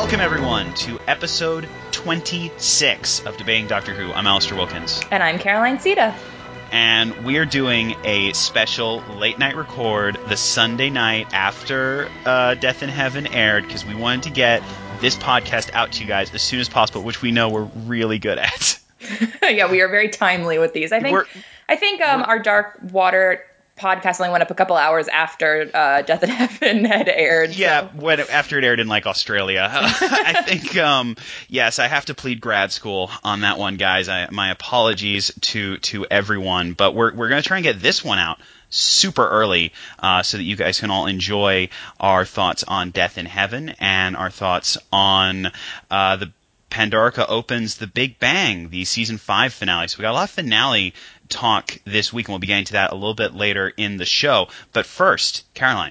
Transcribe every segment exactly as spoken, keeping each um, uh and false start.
Welcome, everyone, to episode twenty-six of Debating Doctor Who. I'm Alistair Wilkins. And I'm Caroline Sita. And we are doing a special late-night record the Sunday night after uh, Death in Heaven aired, because we wanted to get this podcast out to you guys as soon as possible, which we know we're really good at. Yeah, we are very timely with these. I think We're, I think um, our Dark Water podcast only went up a couple hours after uh, Death in Heaven had aired. Yeah, so. when, after it aired in, like, Australia. I think, um, yes, I have to plead grad school on that one, guys. I, my apologies to to everyone, but we're we're going to try and get this one out super early uh, so that you guys can all enjoy our thoughts on Death in Heaven and our thoughts on uh, the Pandorica Opens The Big Bang, the season five finale. So we got a lot of finale talk this week, and we'll be getting to that a little bit later in the show. But first, Caroline.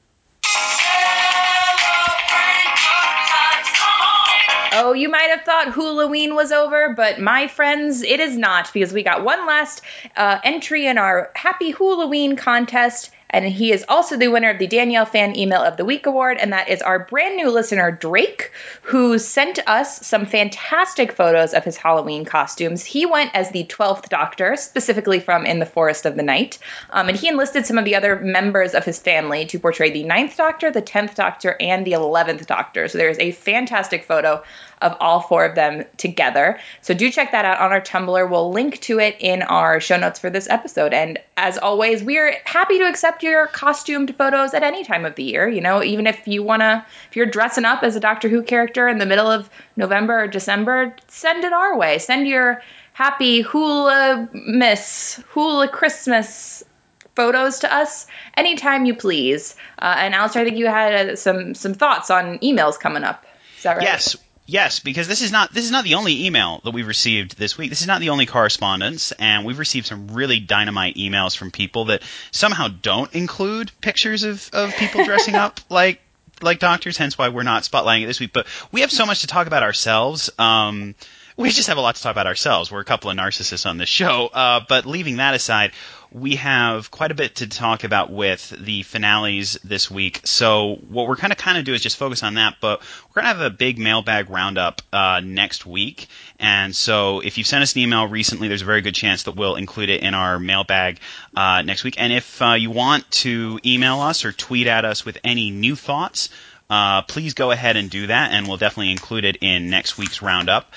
Oh, you might have thought Halloween was over, but my friends, it is not, because we got one last uh, entry in our Happy Halloween contest, and he is also the winner of the Danielle Fan Email of the Week Award, and that is our brand new listener, Drake, who sent us some fantastic photos of his Halloween costumes. He went as the twelfth Doctor, specifically from In the Forest of the Night, um, and he enlisted some of the other members of his family to portray the ninth Doctor, the tenth Doctor, and the eleventh Doctor. So there's a fantastic photo of all four of them together. So do check that out on our Tumblr. We'll link to it in our show notes for this episode. And as always, we're happy to accept your costumed photos at any time of the year. You know, even if you want to, if you're dressing up as a Doctor Who character in the middle of November or December, send it our way. Send your happy Hula Miss, Hula Christmas photos to us anytime you please. Uh, and Alistair, I think you had uh, some some thoughts on emails coming up. Is that right? Yes. Yes, because this is not this is not the only email that we've received this week. This is not the only correspondence, and we've received some really dynamite emails from people that somehow don't include pictures of, of people dressing up like like doctors, hence why we're not spotlighting it this week. But we have so much to talk about ourselves. Um, we just have a lot to talk about ourselves. We're a couple of narcissists on this show. Uh, but leaving that aside, we have quite a bit to talk about with the finales this week. So what we're kind of kind of do is just focus on that. But we're going to have a big mailbag roundup uh, next week. And so if you've sent us an email recently, there's a very good chance that we'll include it in our mailbag uh, next week. And if uh, you want to email us or tweet at us with any new thoughts, Uh, please go ahead and do that, and we'll definitely include it in next week's roundup.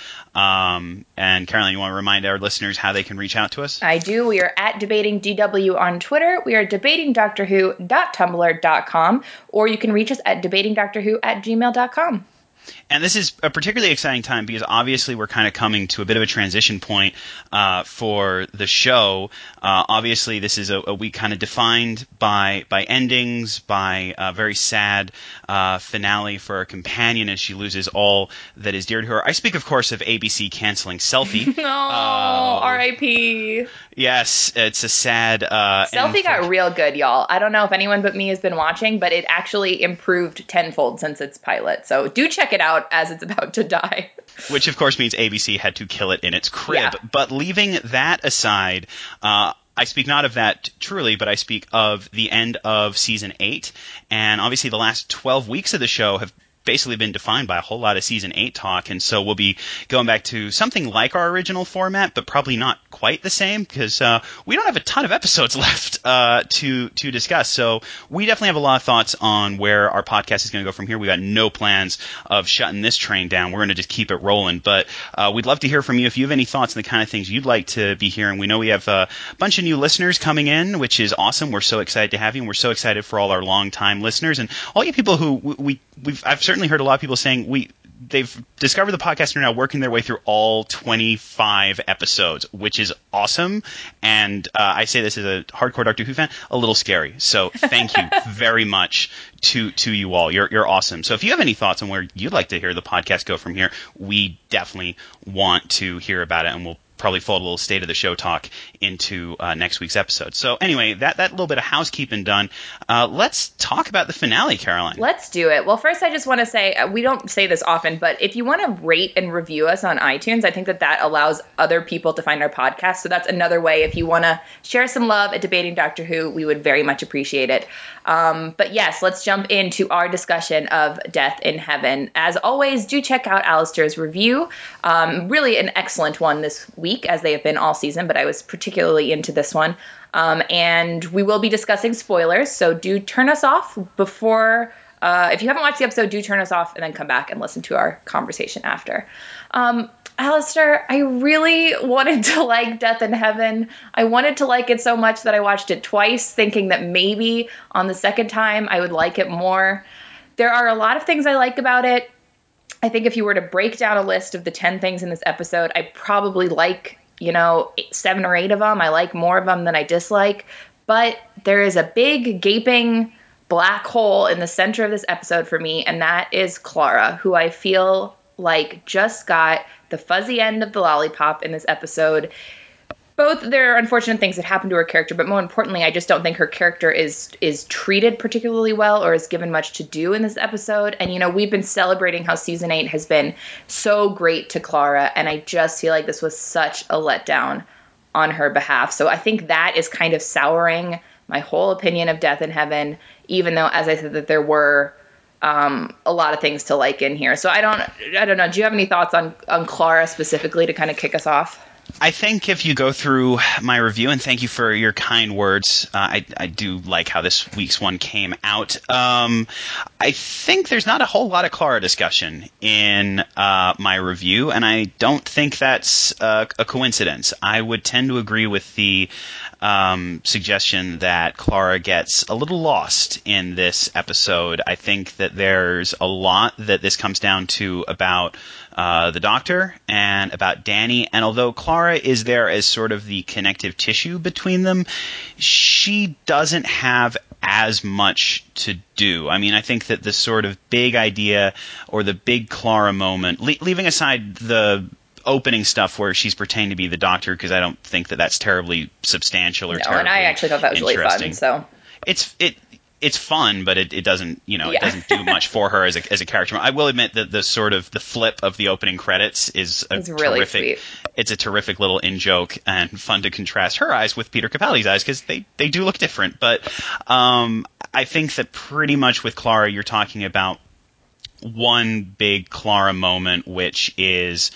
Um, and Caroline, you want to remind our listeners how they can reach out to us? I do. We are at Debating D W on Twitter. We are debating doctor who dot tumblr dot com, or you can reach us at debating doctor who at gmail dot com. And this is a particularly exciting time because obviously we're kind of coming to a bit of a transition point uh, for the show. Uh, obviously, this is a, a week kind of defined by by endings, by a very sad uh, finale for our companion as she loses all that is dear to her. I speak, of course, of A B C canceling Selfie. No, uh, R I P Yes, it's a sad uh, Selfie got for- real good, y'all. I don't know if anyone but me has been watching, but it actually improved tenfold since its pilot. So do check it out as it's about to die. Which, of course, means A B C had to kill it in its crib. Yeah. But leaving that aside, uh, I speak not of that truly, but I speak of the end of season eight. And obviously the last twelve weeks of the show have basically been defined by a whole lot of season eight talk, and so we'll be going back to something like our original format, but probably not quite the same, because uh, we don't have a ton of episodes left uh, to to discuss. So we definitely have a lot of thoughts on where our podcast is going to go from here. We got no plans of shutting this train down. We're going to just keep it rolling. But uh, we'd love to hear from you if you have any thoughts on the kind of things you'd like to be hearing. We know we have a bunch of new listeners coming in, which is awesome. We're so excited to have you, and we're so excited for all our long-time listeners and all you people who we we've I've certainly heard a lot of people saying we they've discovered the podcast and are now working their way through all twenty-five episodes, which is awesome. And uh, I say this as a hardcore Doctor Who fan, a little scary. So thank you very much to to you all. You're you're awesome. So if you have any thoughts on where you'd like to hear the podcast go from here, we definitely want to hear about it, and we'll probably fold a little state of the show talk into uh, next week's episode. So anyway, that, that little bit of housekeeping done. Uh, let's talk about the finale, Caroline. Let's do it. Well, first, I just want to say, uh, we don't say this often, but if you want to rate and review us on iTunes, I think that that allows other people to find our podcast. So that's another way. If you want to share some love at Debating Doctor Who, we would very much appreciate it. Um, but yes, let's jump into our discussion of Death in Heaven. As always, do check out Alistair's review. Um, really an excellent one this week, as they have been all season, but I was particularly into this one. Um, and we will be discussing spoilers, so do turn us off before, uh, if you haven't watched the episode, do turn us off and then come back and listen to our conversation after. Um, Alistair, I really wanted to like Death in Heaven. I wanted to like it so much that I watched it twice, thinking that maybe on the second time I would like it more. There are a lot of things I like about it. I think if you were to break down a list of the ten things in this episode, I probably like, you know, seven or eight of them. I like more of them than I dislike. But there is a big, gaping black hole in the center of this episode for me, and that is Clara, who I feel like just got the fuzzy end of the lollipop in this episode. Both there are unfortunate things that happen to her character, but more importantly, I just don't think her character is is treated particularly well or is given much to do in this episode. And, you know, we've been celebrating how season eight has been so great to Clara, and I just feel like this was such a letdown on her behalf. So I think that is kind of souring my whole opinion of Death in Heaven, even though, as I said, that there were um, a lot of things to like in here. So I don't, I don't know. Do you have any thoughts on, on Clara specifically to kind of kick us off? I think if you go through my review, and thank you for your kind words, uh, I, I do like how this week's one came out. Um, I think there's not a whole lot of Clara discussion in uh, my review, and I don't think that's uh, a coincidence. I would tend to agree with the um, suggestion that Clara gets a little lost in this episode. I think that there's a lot that this comes down to about Uh, the Doctor and about Danny, and although Clara is there as sort of the connective tissue between them, she doesn't have as much to do. I mean, I think that the sort of big idea or the big Clara moment, le- leaving aside the opening stuff where she's pretending to be the Doctor, because I don't think that that's terribly substantial or no, terribly and I actually thought that was really fun. So it's it. It's fun, but it, it doesn't, you know, yeah. it doesn't do much for her as a as a character. I will admit that the sort of the flip of the opening credits is a it's really terrific. Sweet. It's a terrific little in joke and fun to contrast her eyes with Peter Capaldi's eyes, because they they do look different. But um, I think that pretty much with Clara, you're talking about one big Clara moment, which is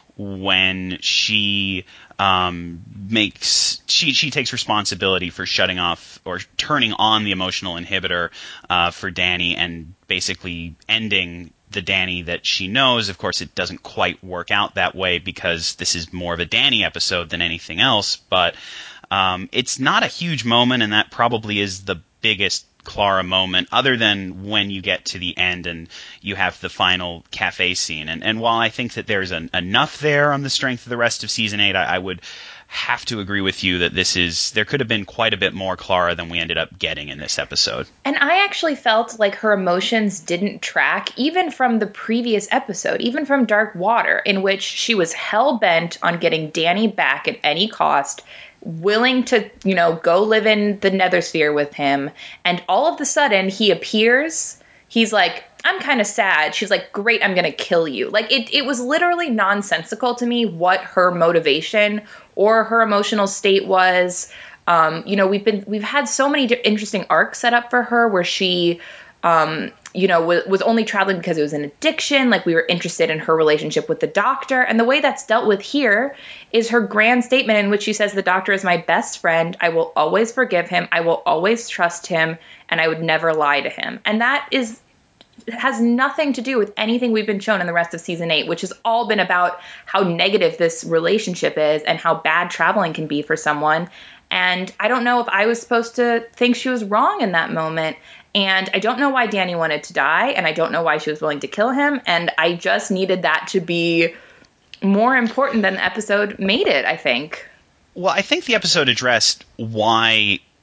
when she um, makes she she takes responsibility for shutting off or turning on the emotional inhibitor uh, for Danny, and basically ending the Danny that she knows. Of course, it doesn't quite work out that way, because this is more of a Danny episode than anything else. But um, it's not a huge moment, and that probably is the biggest Clara moment, other than when you get to the end and you have the final cafe scene. And, and while I think that there's an, enough there on the strength of the rest of season eight, I, I would have to agree with you that this is there could have been quite a bit more Clara than we ended up getting in this episode. And I actually felt like her emotions didn't track, even from the previous episode, even from Dark Water, in which she was hell-bent on getting Danny back at any cost, willing to, you know, go live in the Nethersphere with him. And all of a sudden, he appears. He's like, I'm kind of sad. She's like, great, I'm going to kill you. Like, it, it was literally nonsensical to me what her motivation or her emotional state was. Um, you know, we've been, we've had so many interesting arcs set up for her where she, um, you know, w- was only traveling because it was an addiction. Like, we were interested in her relationship with the Doctor. And the way that's dealt with here is her grand statement in which she says, the Doctor is my best friend. I will always forgive him. I will always trust him. And I would never lie to him. And that is has nothing to do with anything we've been shown in the rest of season eight, which has all been about how negative this relationship is and how bad traveling can be for someone. And I don't know if I was supposed to think she was wrong in that moment. And I don't know why Danny wanted to die, and I don't know why she was willing to kill him. And I just needed that to be more important than the episode made it, I think. Well, I think the episode addressed why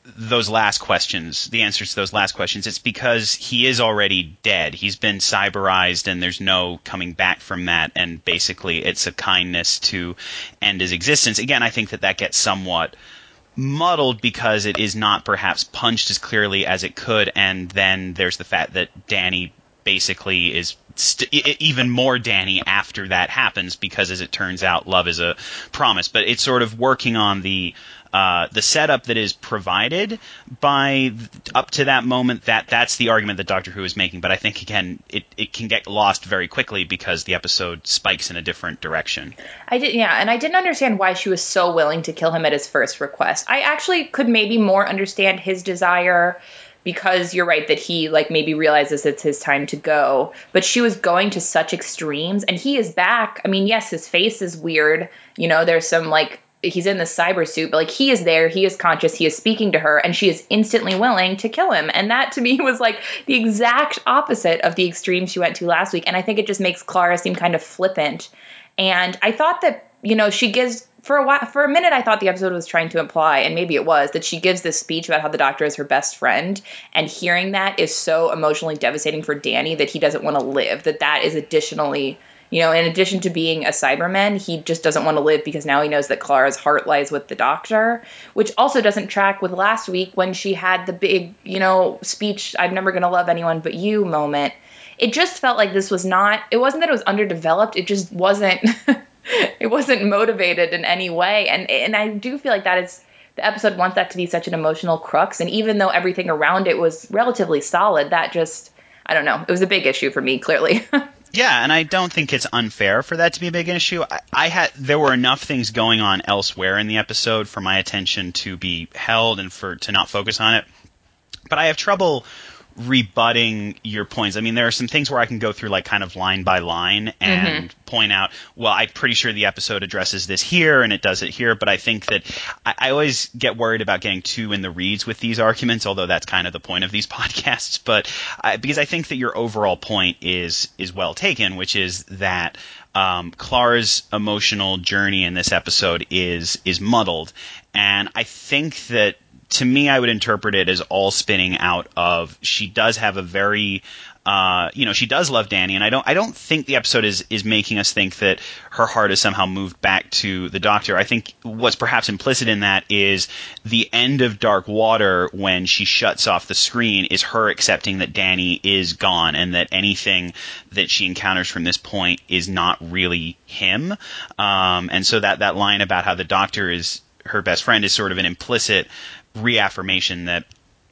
those last questions, the answers to those last questions, it's because he is already dead. He's been cyberized, and there's no coming back from that, and basically it's a kindness to end his existence. Again, I think that that gets somewhat muddled because it is not perhaps punched as clearly as it could, and then there's the fact that Danny basically is st- even more Danny after that happens, because as it turns out, love is a promise. But it's sort of working on the uh, the setup that is provided by up to that moment. That that's the argument that Doctor Who is making. But I think again, it it can get lost very quickly because the episode spikes in a different direction. I did, yeah, and I didn't understand why she was so willing to kill him at his first request. I actually could maybe more understand his desire, because you're right that he like maybe realizes it's his time to go, but she was going to such extremes, and he is back. I mean, yes, his face is weird. You know, there's some like, he's in the cyber suit, but like he is there, he is conscious, he is speaking to her, and she is instantly willing to kill him. And that to me was like the exact opposite of the extreme she went to last week. And I think it just makes Clara seem kind of flippant. And I thought that, you know, she gives, for a while, for a minute, I thought the episode was trying to imply, and maybe it was, that she gives this speech about how the Doctor is her best friend. And hearing that is so emotionally devastating for Danny that he doesn't want to live, that that is additionally, you know, in addition to being a Cyberman, he just doesn't want to live because now he knows that Clara's heart lies with the Doctor, which also doesn't track with last week when she had the big, you know, speech, I'm never going to love anyone but you moment. It just felt like this was not, it wasn't that it was underdeveloped, it just wasn't, it wasn't motivated in any way. And and I do feel like that is, the episode wants that to be such an emotional crux. And even though everything around it was relatively solid, that just, I don't know, it was a big issue for me, clearly. Yeah, and I don't think it's unfair for that to be a big issue. I, I had there were enough things going on elsewhere in the episode for my attention to be held and for to not focus on it. But I have trouble rebutting your points. I mean, there are some things where I can go through like kind of line by line and mm-hmm. point out, well, I'm pretty sure the episode addresses this here and it does it here, but I think that I, I always get worried about getting too in the weeds with these arguments, although that's kind of the point of these podcasts. But I, because I think that your overall point is is well taken, which is that um, Clara's emotional journey in this episode is is muddled, and I think that, to me, I would interpret it as all spinning out of, she does have a very, uh, you know, she does love Danny, and I don't, I don't think the episode is, is making us think that her heart is somehow moved back to the Doctor. I think what's perhaps implicit in that is the end of Dark Water, when she shuts off the screen, is her accepting that Danny is gone, and that anything that she encounters from this point is not really him. Um, and so that, that line about how the Doctor is her best friend is sort of an implicit reaffirmation that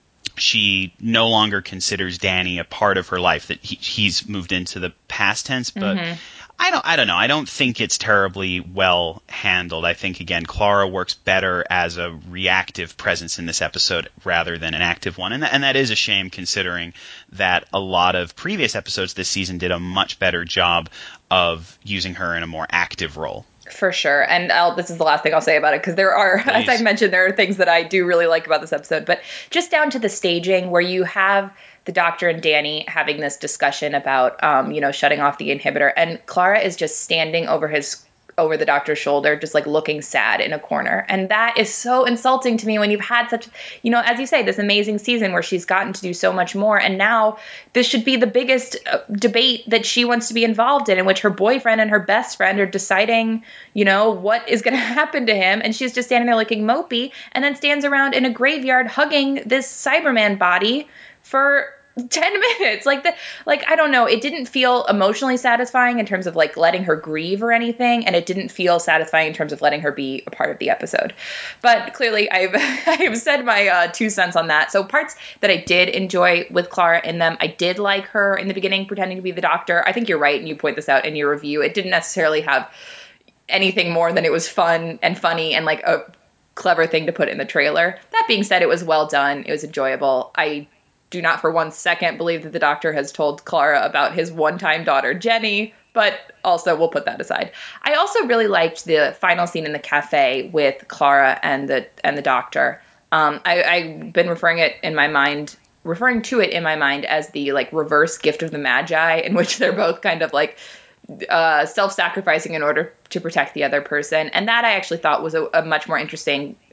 she no longer considers Danny a part of her life, that he, he's moved into the past tense. But mm-hmm. I don't, I don't know. I don't think it's terribly well handled. I think, again, Clara works better as a reactive presence in this episode rather than an active one. And, th- and that is a shame, considering that a lot of previous episodes this season did a much better job of using her in a more active role. For sure. And I'll, this is the last thing I'll say about it, because there are, Please. as I mentioned, there are things that I do really like about this episode. But just down to the staging, where you have the Doctor and Danny having this discussion about, um, you know, shutting off the inhibitor. And Clara is just standing over his over the Doctor's shoulder, just like looking sad in a corner. And that is so insulting to me when you've had such, you know, as you say, this amazing season where she's gotten to do so much more. And now this should be the biggest uh, debate that she wants to be involved in, in which her boyfriend and her best friend are deciding, you know, what is going to happen to him. And she's just standing there looking mopey, and then stands around in a graveyard hugging this Cyberman body for ten minutes. Like the, like, I don't know. It didn't feel emotionally satisfying in terms of like letting her grieve or anything. And it didn't feel satisfying in terms of letting her be a part of the episode. But clearly I've, I've said my uh, two cents on that. So parts that I did enjoy with Clara in them, I did like her in the beginning pretending to be the Doctor. I think you're right. And you point this out in your review. It didn't necessarily have anything more than it was fun and funny and like a clever thing to put in the trailer. That being said, it was well done. It was enjoyable. I do not for one second believe that the Doctor has told Clara about his one-time daughter, Jenny, but also we'll put that aside. I also really liked the final scene in the cafe with Clara and the and the Doctor. Um, I, I've been referring it in my mind, referring to it in my mind as the like reverse gift of the Magi, in which they're both kind of like uh, self-sacrificing in order to protect the other person. And that I actually thought was a, a much more interesting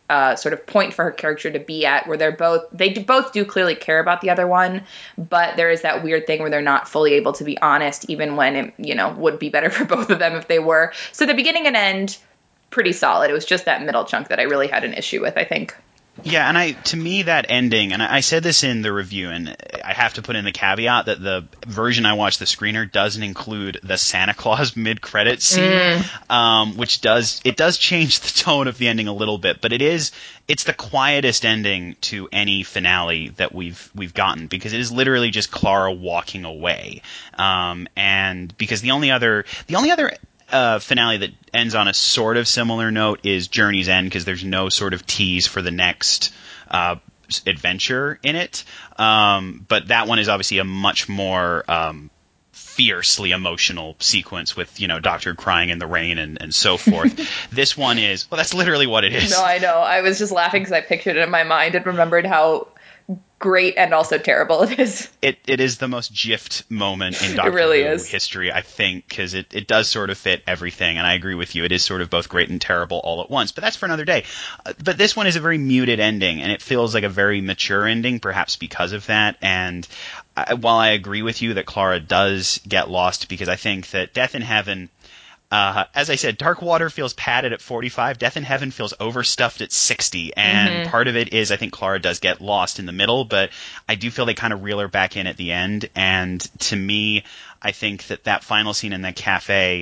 uh, sort of point for her character to be at, where they're both, they do, both do clearly care about the other one, but there is that weird thing where they're not fully able to be honest, even when it, you know, would be better for both of them if they were. So the beginning and end, pretty solid. It was just that middle chunk that I really had an issue with, I think. Yeah, and I to me that ending, and I said this in the review, and I have to put in the caveat that the version I watched, the screener, doesn't include the Santa Claus mid-credits scene, mm. um, which does it does change the tone of the ending a little bit, but it is it's the quietest ending to any finale that we've we've gotten, because it is literally just Clara walking away, um, and because the only other the only other Uh, finale that ends on a sort of similar note is Journey's End, because there's no sort of tease for the next uh, adventure in it. Um, but that one is obviously a much more um, fiercely emotional sequence with, you know, Doctor crying in the rain and, and so forth. This one is, well, that's literally what it is. No, I know. I was just laughing because I pictured it in my mind and remembered how great and also terrible it is. It it is the most gift moment in Doctor really Who is. history, I think, because it, it does sort of fit everything, and I agree with you. It is sort of both great and terrible all at once, but that's for another day. Uh, but this one is a very muted ending, and it feels like a very mature ending, perhaps because of that, and I, while I agree with you that Clara does get lost, because I think that Death in Heaven... Uh, as I said, Dark Water feels padded at forty-five. Death in Heaven feels overstuffed at sixty. And mm-hmm. part of it is I think Clara does get lost in the middle, but I do feel they kind of reel her back in at the end. And to me, I think that that final scene in that cafe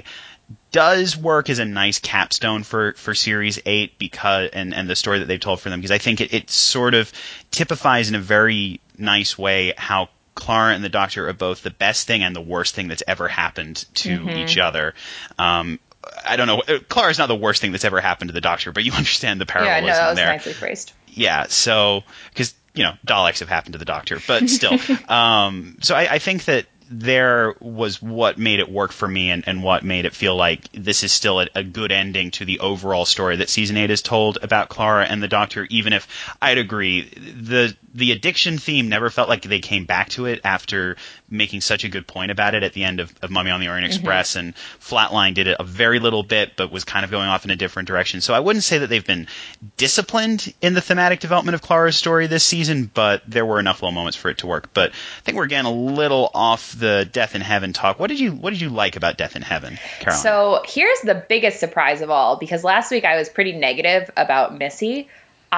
does work as a nice capstone for, for Series eight because and, and the story that they've told for them, because I think it, it sort of typifies in a very nice way how Clara and the Doctor are both the best thing and the worst thing that's ever happened to mm-hmm. each other. Um, I don't know. Clara's not the worst thing that's ever happened to the Doctor, but you understand the parallelism there. Yeah, no, that was there. nicely phrased. Yeah, so, because, you know, Daleks have happened to the Doctor, but still. um, so I, I think that there was what made it work for me and, and what made it feel like this is still a, a good ending to the overall story that Season eight has told about Clara and the Doctor, even if I'd agree, the the addiction theme never felt like they came back to it after making such a good point about it at the end of, of Mummy on the Orient Express, mm-hmm. and Flatline did it a very little bit, but was kind of going off in a different direction. So I wouldn't say that they've been disciplined in the thematic development of Clara's story this season, but there were enough little moments for it to work. But I think we're getting a little off the Death in Heaven talk. What did you What did you like about Death in Heaven, Caroline? So here's the biggest surprise of all, because last week I was pretty negative about Missy.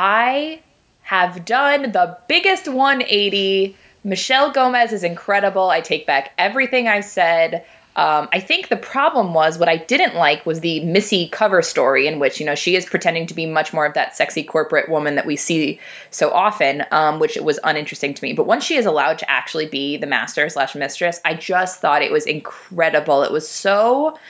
I have done the biggest one eighty. Michelle Gomez is incredible. I take back everything I said. Um, I think the problem was what I didn't like was the Missy cover story, in which, you know, she is pretending to be much more of that sexy corporate woman that we see so often, um, which was uninteresting to me. But once she is allowed to actually be the master slash mistress, I just thought it was incredible. It was so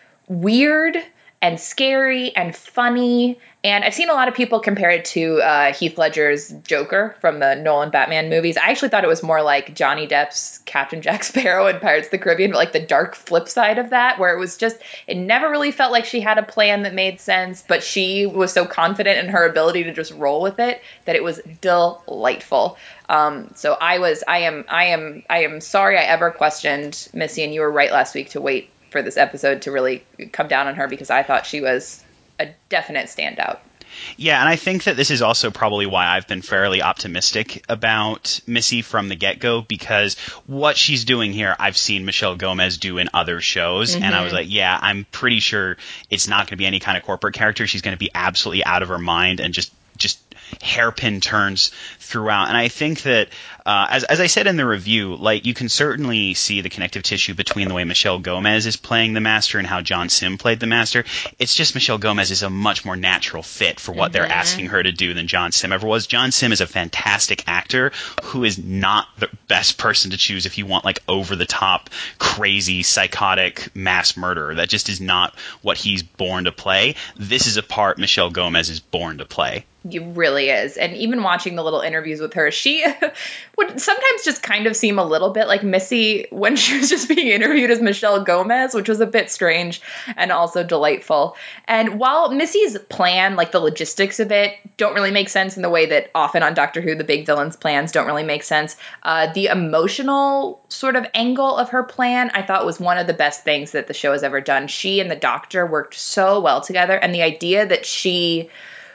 weird and scary and funny. And I've seen a lot of people compare it to uh, Heath Ledger's Joker from the Nolan Batman movies. I actually thought it was more like Johnny Depp's Captain Jack Sparrow in Pirates of the Caribbean, but like the dark flip side of that, where it was just, it never really felt like she had a plan that made sense, but she was so confident in her ability to just roll with it that it was delightful. Um, so I was, I am, I am, I am sorry I ever questioned Missy, and you were right last week to wait for this episode to really come down on her, because I thought she was a definite standout. Yeah, and I think that this is also probably why I've been fairly optimistic about Missy from the get-go, because what she's doing here, I've seen Michelle Gomez do in other shows, mm-hmm. and I was like, yeah, I'm pretty sure it's not going to be any kind of corporate character. She's going to be absolutely out of her mind and just just hairpin turns throughout. And I think that, uh, as, as I said in the review, like, you can certainly see the connective tissue between the way Michelle Gomez is playing the Master and how John Sim played the Master. It's just Michelle Gomez is a much more natural fit for what mm-hmm. they're asking her to do than John Sim ever was. John Sim is a fantastic actor who is not the best person to choose if you want, like, over-the-top, crazy, psychotic mass murderer. That just is not what he's born to play. This is a part Michelle Gomez is born to play. It really is. And even watching the little interviews with her, she would sometimes just kind of seem a little bit like Missy when she was just being interviewed as Michelle Gomez, which was a bit strange and also delightful. And while Missy's plan, like the logistics of it, don't really make sense in the way that often on Doctor Who, the big villain's plans don't really make sense, uh, the emotional sort of angle of her plan, I thought was one of the best things that the show has ever done. She and the Doctor worked so well together, and the idea that she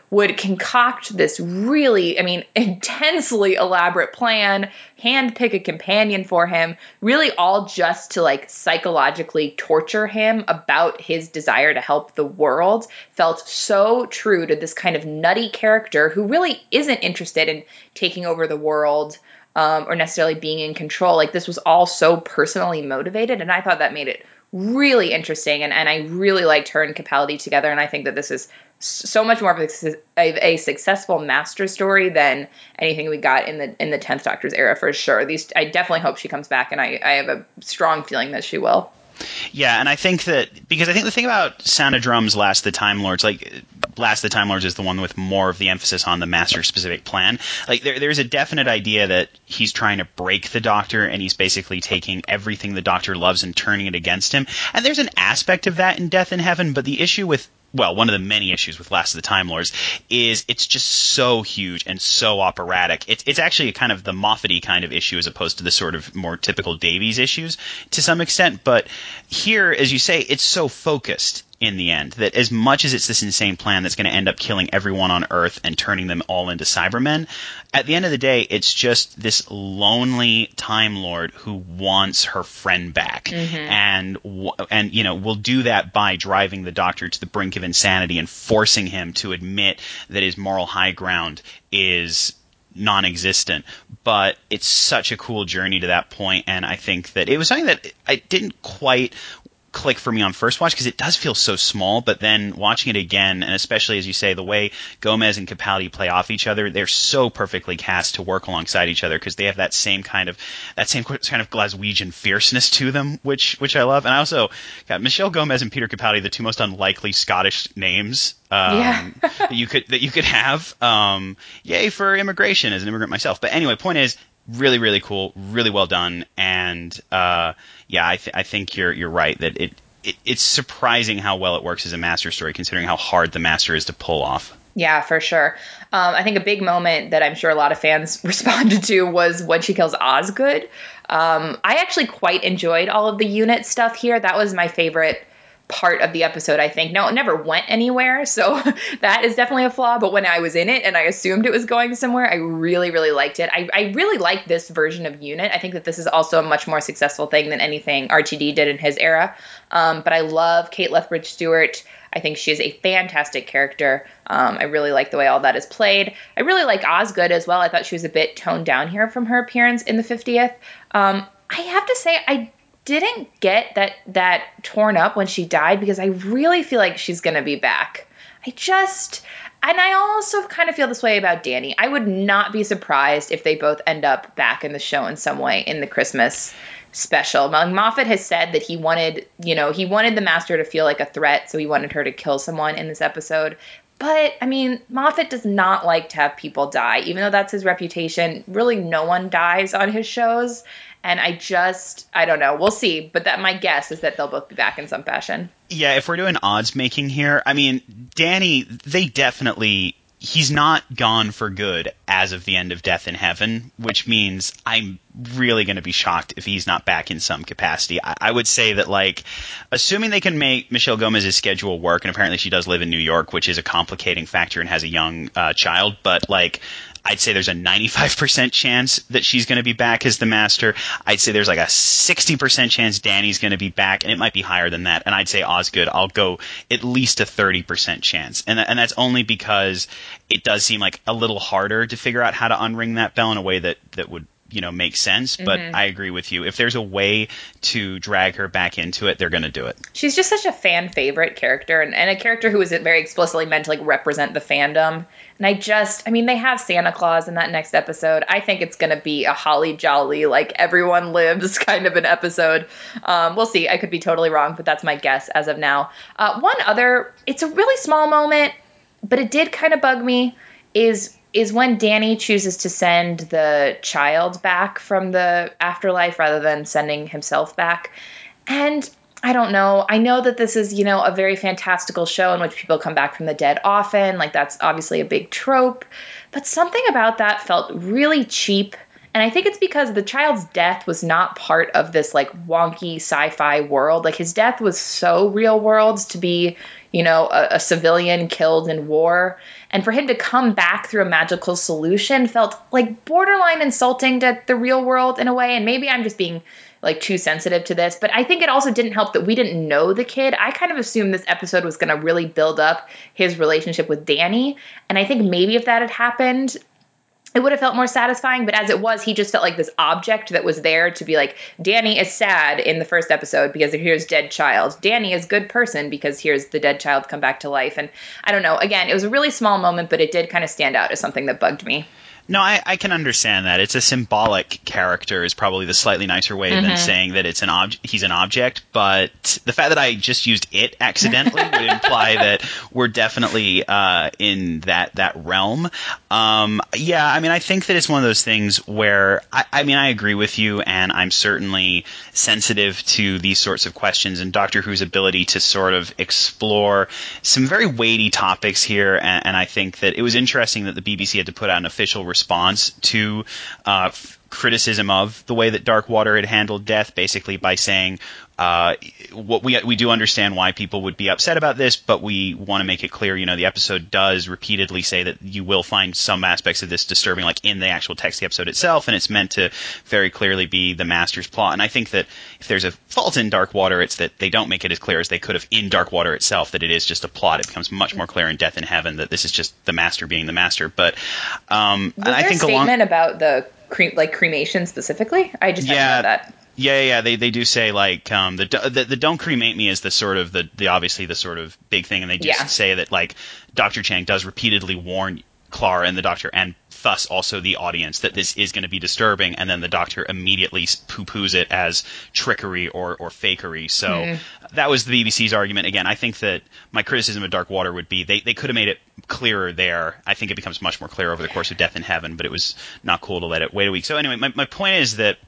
would concoct this really, I mean, intensely elaborate plan, handpick a companion for him, really all just to like psychologically torture him about his desire to help the world, felt so true to this kind of nutty character who really isn't interested in taking over the world um, or necessarily being in control. Like, this was all so personally motivated, and I thought that made it really interesting, and, and I really liked her and Capaldi together, and I think that this is so much more of a, a, a successful master story than anything we got in the in the tenth Doctor's era, for sure. These, I definitely hope she comes back, and I, I have a strong feeling that she will. Yeah, and I think that, because I think the thing about Sound of Drums, Last of the Time Lords, like, Last of the Time Lords is the one with more of the emphasis on the Master-specific plan. Like, there, there's a definite idea that he's trying to break the Doctor, and he's basically taking everything the Doctor loves and turning it against him. And there's an aspect of that in Death in Heaven, but the issue with well, one of the many issues with Last of the Time Lords is it's just so huge and so operatic. It's it's actually kind of the Moffat-y kind of issue as opposed to the sort of more typical Davies issues to some extent. But here, as you say, it's so focused in the end that as much as it's this insane plan that's going to end up killing everyone on Earth and turning them all into Cybermen, at the end of the day, it's just this lonely Time Lord who wants her friend back. Mm-hmm. And, and, you know, will do that by driving the Doctor to the brink of insanity and forcing him to admit that his moral high ground is non-existent. But it's such a cool journey to that point, and I think that it was something that I didn't quite click for me on first watch because it does feel so small, but then watching it again, and especially as you say, the way Gomez and Capaldi play off each other, they're so perfectly cast to work alongside each other because they have that same kind of that same kind of Glaswegian fierceness to them, which which I love. And I also got Michelle Gomez and Peter Capaldi, the two most unlikely Scottish names um, yeah. that you could that you could have. Um, yay for immigration as an immigrant myself. But anyway, point is, really, really cool, really well done, and uh, yeah, I, th- I think you're you're right that it, it it's surprising how well it works as a master story, considering how hard the master is to pull off. Yeah, for sure. Um, I think a big moment that I'm sure a lot of fans responded to was when she kills Osgood. Um, I actually quite enjoyed all of the unit stuff here. That was my favorite part of the episode, I think. No, it never went anywhere, so that is definitely a flaw, but when I was in it and I assumed it was going somewhere, I really, really liked it. I, I really like this version of Unit. I think that this is also a much more successful thing than anything R T D did in his era, um, but I love Kate Lethbridge-Stewart. I think she is a fantastic character. Um, I really like the way all that is played. I really like Osgood as well. I thought she was a bit toned down here from her appearance in the fiftieth. Um, I have to say, I didn't get that that torn up when she died because I really feel like she's going to be back. I just, and I also kind of feel this way about Danny. I would not be surprised if they both end up back in the show in some way in the Christmas special. Moffat has said that he wanted, you know, he wanted the Master to feel like a threat, so he wanted her to kill someone in this episode. But, I mean, Moffat does not like to have people die, even though that's his reputation. Really, no one dies on his shows. And I just, I don't know. We'll see. But that my guess is that they'll both be back in some fashion. Yeah, if we're doing odds making here, I mean, Danny, they definitely, he's not gone for good as of the end of Death in Heaven, which means I'm really going to be shocked if he's not back in some capacity. I, I would say that, like, assuming they can make Michelle Gomez's schedule work, and apparently she does live in New York, which is a complicating factor and has a young uh, child, but, like, I'd say there's a ninety-five percent chance that she's going to be back as the Master. I'd say there's like a sixty percent chance Danny's going to be back, and it might be higher than that. And I'd say Osgood, I'll go at least a thirty percent chance. And, and that's only because it does seem like a little harder to figure out how to unring that bell in a way that, that would, you know, make sense. But mm-hmm. I agree with you. If there's a way to drag her back into it, they're going to do it. She's just such a fan favorite character, and, and a character who is very explicitly meant to like represent the fandom. And I just, I mean, they have Santa Claus in that next episode. I think it's going to be a holly jolly, like everyone lives kind of an episode. Um, we'll see. I could be totally wrong, but that's my guess as of now. Uh, one other, it's a really small moment, but it did kind of bug me, is is when Danny chooses to send the child back from the afterlife rather than sending himself back. And I don't know. I know that this is, you know, a very fantastical show in which people come back from the dead often. Like, that's obviously a big trope. But something about that felt really cheap. And I think it's because the child's death was not part of this like wonky sci-fi world. Like his death was so real world to be, you know, a, a civilian killed in war. And for him to come back through a magical solution felt like borderline insulting to the real world in a way. And maybe I'm just being like too sensitive to this, but I think it also didn't help that we didn't know the kid. I kind of assumed this episode was going to really build up his relationship with Danny. And I think maybe if that had happened, it would have felt more satisfying. But as it was, he just felt like this object that was there to be like, Danny is sad in the first episode because here's dead child. Danny is good person because here's the dead child come back to life. And I don't know. Again, it was a really small moment, but it did kind of stand out as something that bugged me. No, I, I can understand that. It's a symbolic character is probably the slightly nicer way mm-hmm. than saying that it's an ob- he's an object. But the fact that I just used it accidentally would imply that we're definitely uh, in that that realm. Um, yeah, I mean, I think that it's one of those things where, I, I mean, I agree with you, and I'm certainly sensitive to these sorts of questions, and Doctor Who's ability to sort of explore some very weighty topics here. And, and I think that it was interesting that the B B C had to put out an official response response to uh, f- criticism of the way that Darkwater had handled death, basically by saying, uh, what we we do understand why people would be upset about this, but we want to make it clear, you know, the episode does repeatedly say that you will find some aspects of this disturbing, like in the actual text of the episode itself, and it's meant to very clearly be the Master's plot. And I think that if there's a fault in Darkwater, it's that they don't make it as clear as they could have in Darkwater itself, that it is just a plot. It becomes much more clear in Death in Heaven that this is just the Master being the Master. But um, was and I there think a statement along- about the cre- like cremation specifically? I just yeah, haven't read that. Yeah, yeah, they they do say like um, the, the the don't cremate me is the sort of the, the obviously the sort of big thing, and they just yeah. say that like Doctor Chang does repeatedly warn Clara and the Doctor, and thus also the audience, that this is going to be disturbing, and then the Doctor immediately poo-poos it as trickery or or fakery. So mm. that was the B B C's argument. Again, I think that my criticism of Darkwater would be they they could have made it clearer there. I think it becomes much more clear over the course of Death in Heaven, but it was not cool to let it wait a week. So anyway, my my point is that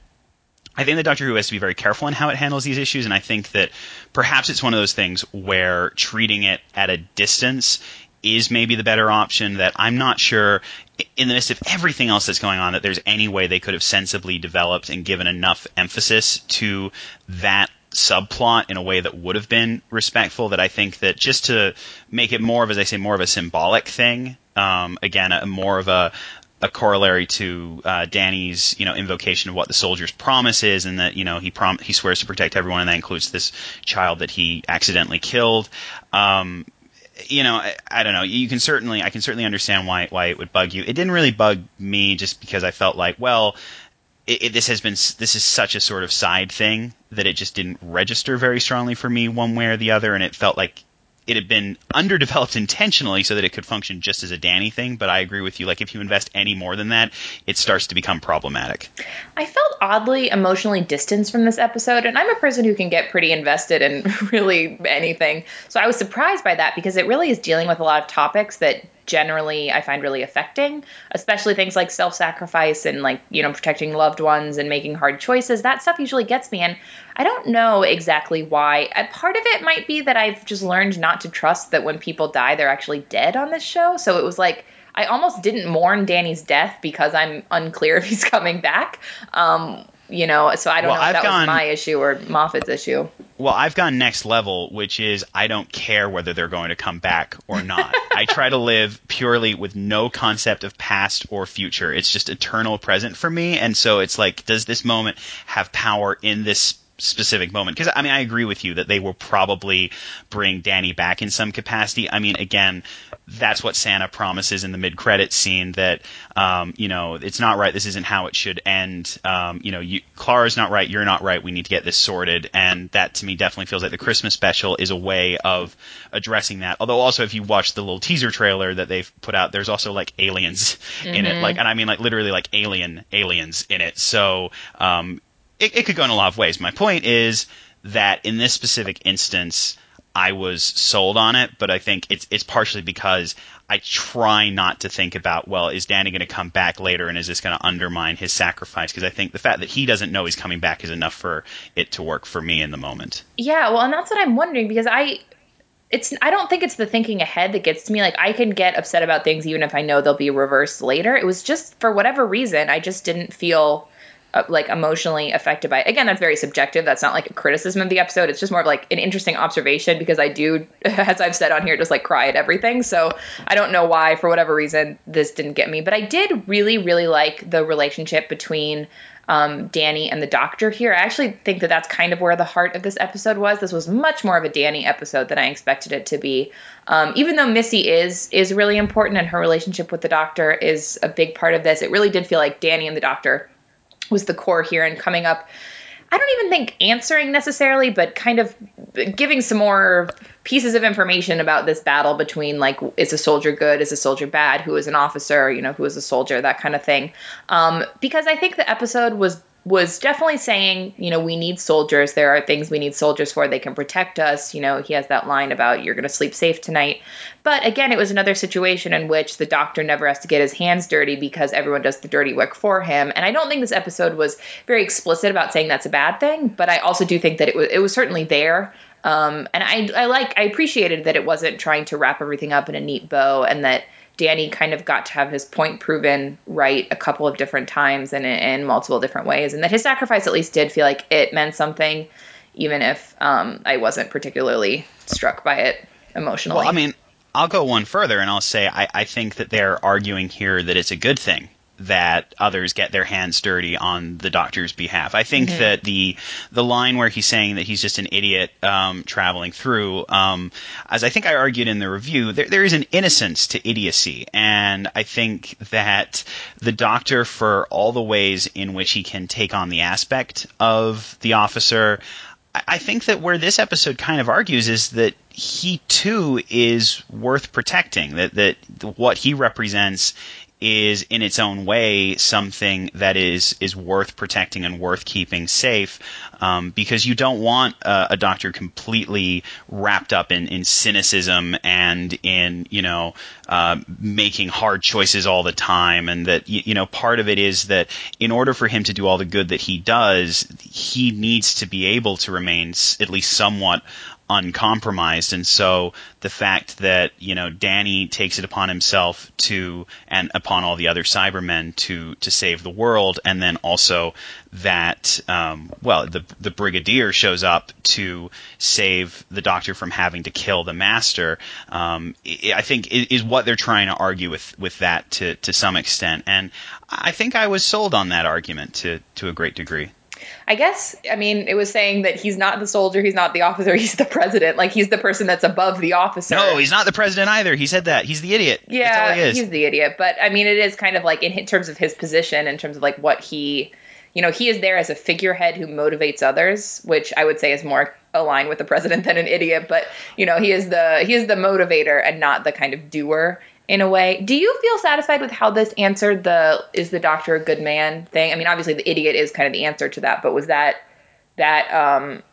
I think that Doctor Who has to be very careful in how it handles these issues, and I think that perhaps it's one of those things where treating it at a distance is maybe the better option. That I'm not sure, in the midst of everything else that's going on, that there's any way they could have sensibly developed and given enough emphasis to that subplot in a way that would have been respectful. That I think that just to make it more of, as I say, more of a symbolic thing, um, again, a, more of a a corollary to uh, Danny's, you know, invocation of what the soldier's promise is, and that, you know, he prom- he swears to protect everyone, and that includes this child that he accidentally killed. Um, you know, I, I don't know. You can certainly, I can certainly understand why why it would bug you. It didn't really bug me, just because I felt like, well, it, it, this has been this is such a sort of side thing that it just didn't register very strongly for me one way or the other, and it felt like it had been underdeveloped intentionally so that it could function just as a Danny thing. But I agree with you. Like, if you invest any more than that, it starts to become problematic. I felt oddly emotionally distanced from this episode, and I'm a person who can get pretty invested in really anything. So I was surprised by that, because it really is dealing with a lot of topics that generally I find really affecting, especially things like self-sacrifice and, like, you know, protecting loved ones and making hard choices. That stuff usually gets me, and I don't know exactly why. A part of it might be that I've just learned not to trust that when people die, they're actually dead on this show. So it was like, I almost didn't mourn Danny's death because I'm unclear if he's coming back. Um, you know, so I don't well, know if I've that gone, was my issue or Moffat's issue. Well, I've gone next level, which is I don't care whether they're going to come back or not. I try to live purely with no concept of past or future. It's just eternal present for me. And so it's like, does this moment have power in this specific moment? Because, I mean, I agree with you that they will probably bring Danny back in some capacity. I mean, again, that's what Santa promises in the mid-credits scene, that, um, you know, it's not right, this isn't how it should end. Um, you know, you, Clara's not right, you're not right, we need to get this sorted. And that, to me, definitely feels like the Christmas special is a way of addressing that. Although, also, if you watch the little teaser trailer that they've put out, there's also, like, aliens mm-hmm. in it. Like, and I mean, like, literally, like, alien aliens in it. So, um, it, it could go in a lot of ways. My point is that in this specific instance, I was sold on it, but I think it's it's partially because I try not to think about, well, is Danny going to come back later, and is this going to undermine his sacrifice? Because I think the fact that he doesn't know he's coming back is enough for it to work for me in the moment. Yeah, well, and that's what I'm wondering, because I it's I don't think it's the thinking ahead that gets to me. Like, I can get upset about things even if I know they'll be reversed later. It was just, for whatever reason, I just didn't feel uh, like emotionally affected by it. Again, that's very subjective. That's not like a criticism of the episode. It's just more of like an interesting observation, because I do, as I've said on here, just like cry at everything. So I don't know why, for whatever reason, this didn't get me. But I did really, really like the relationship between um, Danny and the doctor here. I actually think that that's kind of where the heart of this episode was. This was much more of a Danny episode than I expected it to be. Um, even though Missy is is really important and her relationship with the doctor is a big part of this, it really did feel like Danny and the doctor was the core here, and coming up, I don't even think answering necessarily, but kind of giving some more pieces of information about this battle between, like, is a soldier good, is a soldier bad, who is an officer, you know, who is a soldier, that kind of thing. Um, because I think the episode was was definitely saying, you know, we need soldiers. There are things we need soldiers for. They can protect us. You know, he has that line about, you're going to sleep safe tonight. But again, it was another situation in which the doctor never has to get his hands dirty because everyone does the dirty work for him. And I don't think this episode was very explicit about saying that's a bad thing, but I also do think that it was, it was certainly there. Um, and I, I like, I appreciated that it wasn't trying to wrap everything up in a neat bow, and that Danny kind of got to have his point proven right a couple of different times and in multiple different ways, and that his sacrifice at least did feel like it meant something, even if um, I wasn't particularly struck by it emotionally. Well, I mean, I'll go one further and I'll say I, I think that they're arguing here that it's a good thing that others get their hands dirty on the doctor's behalf. I think mm-hmm. that the the line where he's saying that he's just an idiot um, traveling through, um, as I think I argued in the review, there, there is an innocence to idiocy. And I think that the doctor, for all the ways in which he can take on the aspect of the officer, I think that where this episode kind of argues is that he too is worth protecting, that, that what he represents is in its own way something that is is worth protecting and worth keeping safe, um, because you don't want uh, a doctor completely wrapped up in, in cynicism and in, you know, uh, making hard choices all the time. And that, you, you know, part of it is that in order for him to do all the good that he does, he needs to be able to remain at least somewhat uncompromised. And so the fact that, you know, Danny takes it upon himself to, and upon all the other Cybermen to to save the world, and then also that, um, well, the the Brigadier shows up to save the Doctor from having to kill the Master, um, I think is what they're trying to argue with with that to to some extent. And I think I was sold on that argument to to a great degree. I guess, I mean, it was saying that he's not the soldier, he's not the officer, he's the president. Like, he's the person that's above the officer. No, he's not the president either. He said that. He's the idiot. Yeah, that's all he is. He's the idiot. But, I mean, it is kind of like, in terms of his position, in terms of, like, what he, you know, he is there as a figurehead who motivates others, which I would say is more aligned with the president than an idiot. But, you know, he is the he is the motivator and not the kind of doer. In a way. Do you feel satisfied with how this answered the is the doctor a good man thing? I mean, obviously the idiot is kind of the answer to that, but was that that um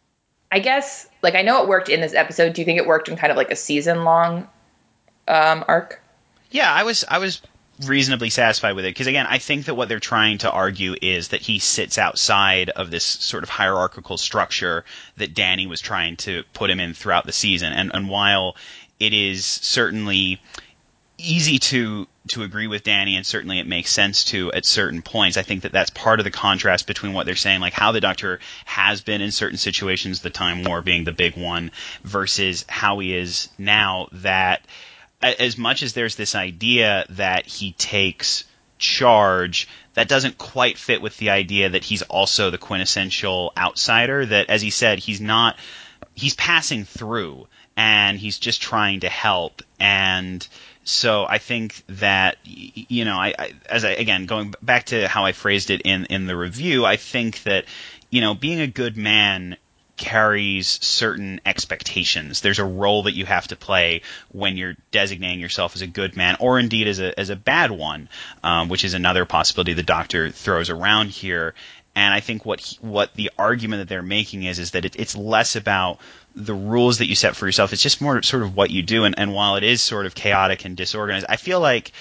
I guess, like, I know it worked in this episode. Do you think it worked in kind of like a season long um arc? Yeah, I was I was reasonably satisfied with it, because again, I think that what they're trying to argue is that he sits outside of this sort of hierarchical structure that Danny was trying to put him in throughout the season. And and while it is certainly easy to to agree with Danny, and certainly it makes sense to at certain points, I think that that's part of the contrast between what they're saying, like how the Doctor has been in certain situations, the Time War being the big one, versus how he is now, that as much as there's this idea that he takes charge, that doesn't quite fit with the idea that he's also the quintessential outsider, that, as he said, he's not, he's passing through, and he's just trying to help. And so I think that, you know, I, I as I, again, going back to how I phrased it in, in the review, I think that, you know, being a good man carries certain expectations. There's a role that you have to play when you're designating yourself as a good man, or indeed as a as a bad one, um, which is another possibility the Doctor throws around here. And I think what he, what the argument that they're making is is that it, it's less about the rules that you set for yourself. It's just more sort of what you do. And, and while it is sort of chaotic and disorganized, I feel like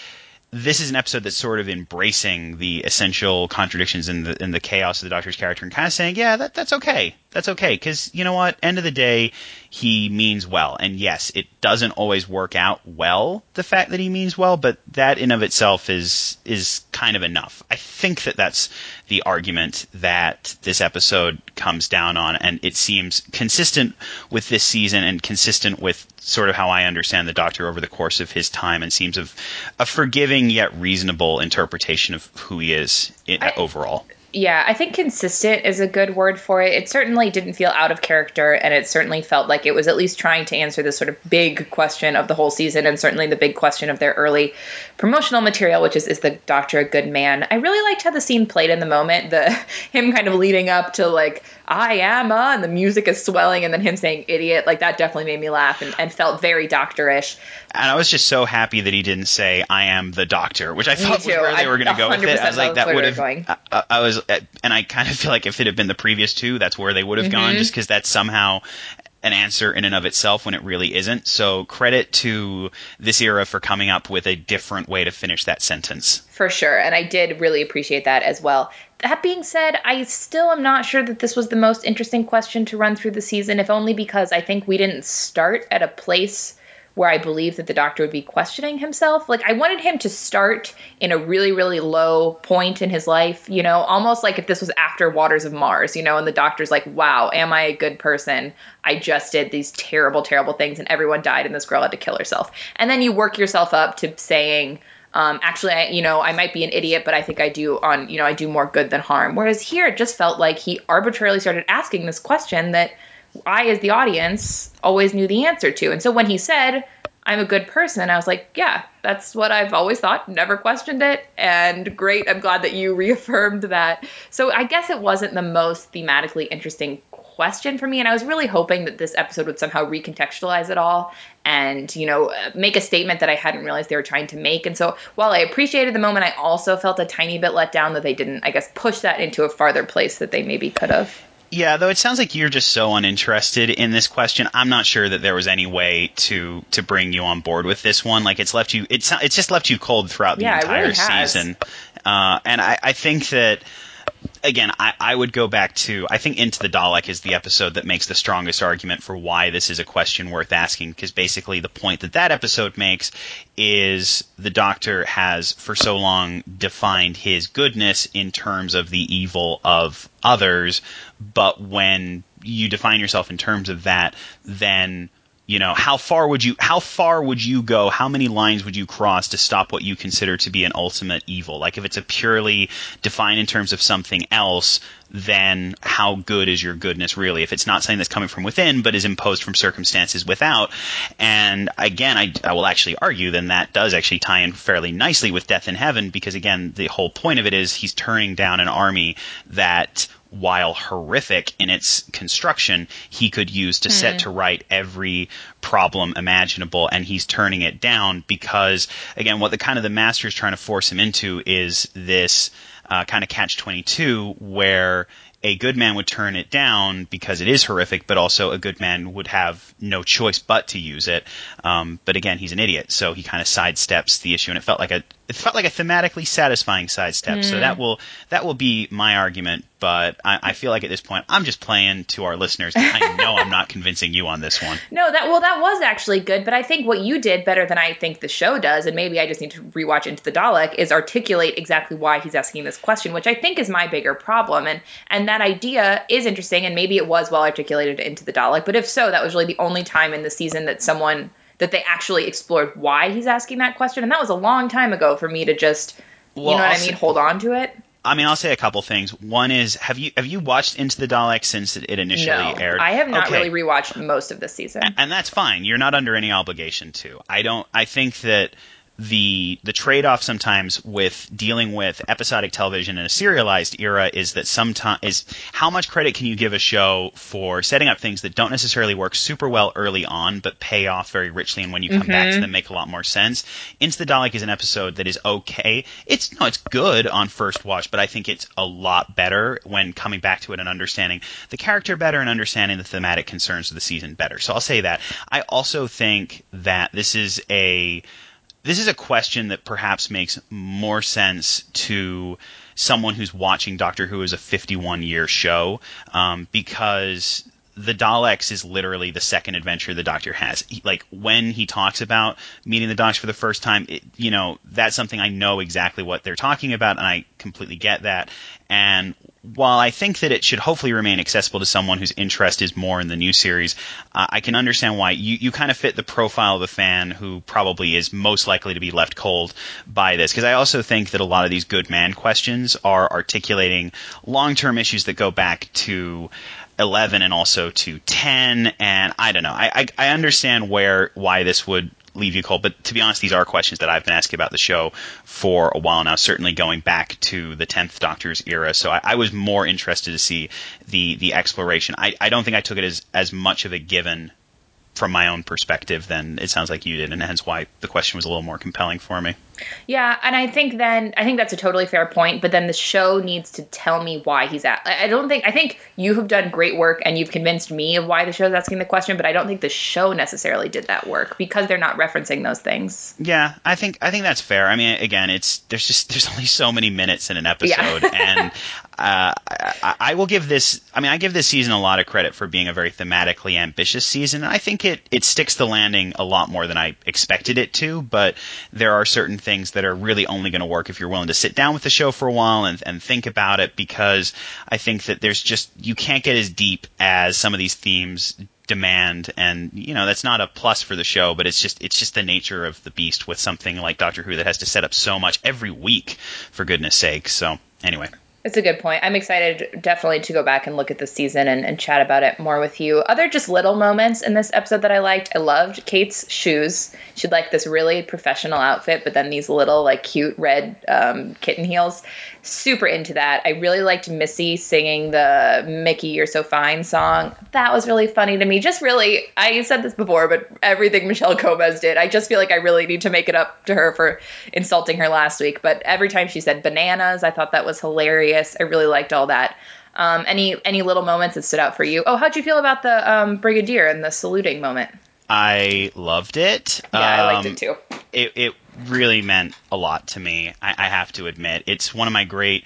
this is an episode that's sort of embracing the essential contradictions in the in the chaos of the Doctor's character and kind of saying, yeah, that that's okay. That's okay, because, you know what? End of the day, he means well. And yes, it doesn't always work out well, the fact that he means well, but that in of itself is is kind of enough. I think that that's the argument that this episode comes down on, and it seems consistent with this season and consistent with sort of how I understand the Doctor over the course of his time, and seems of a forgiving yet reasonable interpretation of who he is in, I, overall. Yeah, I think consistent is a good word for it. It certainly didn't feel out of character, and it certainly felt like it was at least trying to answer this sort of big question of the whole season, and certainly the big question of their early promotional material, which is, is the Doctor a good man? I really liked how the scene played in the moment, the him kind of leading up to, like, I am a, and the music is swelling, and then him saying idiot. Like, that definitely made me laugh and, and felt very Doctor-ish. And I was just so happy that he didn't say, I am the Doctor, which I Me thought too. was where they I were going to go with it. I was like, that would have, going. I, I was, and I kind of feel like if it had been the previous two, that's where they would have mm-hmm. gone, just because that's somehow an answer in and of itself when it really isn't. So credit to this era for coming up with a different way to finish that sentence. For sure. And I did really appreciate that as well. That being said, I still am not sure that this was the most interesting question to run through the season, if only because I think we didn't start at a place where I believe that the Doctor would be questioning himself. Like, I wanted him to start in a really, really low point in his life, you know, almost like if this was after Waters of Mars, you know, and the Doctor's like, wow, am I a good person? I just did these terrible, terrible things and everyone died and this girl had to kill herself. And then you work yourself up to saying, um, actually, I, you know, I might be an idiot, but I think I do on, you know, I do more good than harm. Whereas here, it just felt like he arbitrarily started asking this question that I, as the audience, always knew the answer to. And so when he said, I'm a good person, I was like, yeah, that's what I've always thought, never questioned it. And great, I'm glad that you reaffirmed that. So I guess it wasn't the most thematically interesting question for me. And I was really hoping that this episode would somehow recontextualize it all and, you know, make a statement that I hadn't realized they were trying to make. And so while I appreciated the moment, I also felt a tiny bit let down that they didn't, I guess, push that into a farther place that they maybe could have. Yeah, though it sounds like you're just so uninterested in this question. I'm not sure that there was any way to to bring you on board with this one. Like, it's left you, it's it's just left you cold throughout the yeah, entire it really has. season. Uh, and I, I think that, again, I, I would go back to, I think Into the Dalek is the episode that makes the strongest argument for why this is a question worth asking, because basically the point that that episode makes is the Doctor has for so long defined his goodness in terms of the evil of others, but when you define yourself in terms of that, then, you know, how far would you how far would you go? How many lines would you cross to stop what you consider to be an ultimate evil? Like, if it's a purely defined in terms of something else, then how good is your goodness really? If it's not something that's coming from within, but is imposed from circumstances without. And again, I, I will actually argue then that does actually tie in fairly nicely with Death in Heaven, because again, the whole point of it is he's turning down an army that, while horrific in its construction, he could use to mm. set to right every problem imaginable, and he's turning it down because, again, what the kind of the master is trying to force him into is this uh, kind of catch twenty-two where a good man would turn it down because it is horrific, but also a good man would have no choice but to use it. Um, but again, he's an idiot, so he kind of sidesteps the issue, and it felt like a it felt like a thematically satisfying sidestep. Mm. So that will that will be my argument. But I, I feel like at this point, I'm just playing to our listeners. I know I'm not convincing you on this one. No, that well, that was actually good. But I think what you did better than I think the show does, and maybe I just need to rewatch Into the Dalek, is articulate exactly why he's asking this question, which I think is my bigger problem. And and that idea is interesting, and maybe it was well articulated Into the Dalek. But if so, that was really the only time in the season that someone that they actually explored why he's asking that question, and that was a long time ago for me to just, well, you know what I'll I mean, say, hold on to it. I mean, I'll say a couple things. One is, have you have you watched Into the Dalek since it initially no, aired? I have not okay. really rewatched most of this season. And, and that's fine. You're not under any obligation to. I don't. I think that the the trade-off sometimes with dealing with episodic television in a serialized era is that sometimes is how much credit can you give a show for setting up things that don't necessarily work super well early on but pay off very richly, and when you come mm-hmm. back to them make a lot more sense. Into the Dalek is an episode that is okay. It's no, it's good on first watch, but I think it's a lot better when coming back to it and understanding the character better and understanding the thematic concerns of the season better. So I'll say that. I also think that this is a this is a question that perhaps makes more sense to someone who's watching Doctor Who as a fifty-one-year show, um, because the Daleks is literally the second adventure the Doctor has. He, like, when he talks about meeting the Daleks for the first time, it, you know, that's something I know exactly what they're talking about, and I completely get that. And while I think that it should hopefully remain accessible to someone whose interest is more in the new series, uh, I can understand why you, you kind of fit the profile of a fan who probably is most likely to be left cold by this. Because I also think that a lot of these good man questions are articulating long-term issues that go back to eleven and also to ten, and I don't know. I, I, I understand where why this would leave you cold, but to be honest, these are questions that I've been asking about the show for a while now, certainly going back to the tenth Doctor's era, so I, I was more interested to see the the exploration. I, I don't think I took it as, as much of a given from my own perspective than it sounds like you did, and hence why the question was a little more compelling for me. Yeah, and I think then I think that's a totally fair point, but then the show needs to tell me why he's at. I don't think I think you have done great work and you've convinced me of why the show's asking the question, but I don't think the show necessarily did that work because they're not referencing those things. Yeah, I think I think that's fair. I mean, again, it's there's just there's only so many minutes in an episode, yeah. and uh, I, I will give this. I mean, I give this season a lot of credit for being a very thematically ambitious season. I think it it sticks the landing a lot more than I expected it to, but there are certain things that are really only going to work if you're willing to sit down with the show for a while and, and think about it, because I think that there's just you can't get as deep as some of these themes demand, and you know that's not a plus for the show, but it's just it's just the nature of the beast with something like Doctor Who that has to set up so much every week, for goodness sake. So anyway. It's a good point. I'm excited definitely to go back and look at this season and, and chat about it more with you. Other just little moments in this episode that I liked. I loved Kate's shoes. She'd like this really professional outfit, but then these little like cute red um, kitten heels. Super into that. I really liked Missy singing the Mickey You're So Fine song. That was really funny to me. Just really, I said this before, but everything Michelle Gomez did, I just feel like I really need to make it up to her for insulting her last week. But every time she said bananas, I thought that was hilarious. I really liked all that. Um, any any little moments that stood out for you? Oh, how'd you feel about the um, Brigadier and the saluting moment? I loved it. Yeah, um, I liked it too. It, it really meant a lot to me, I, I have to admit. It's one of my great...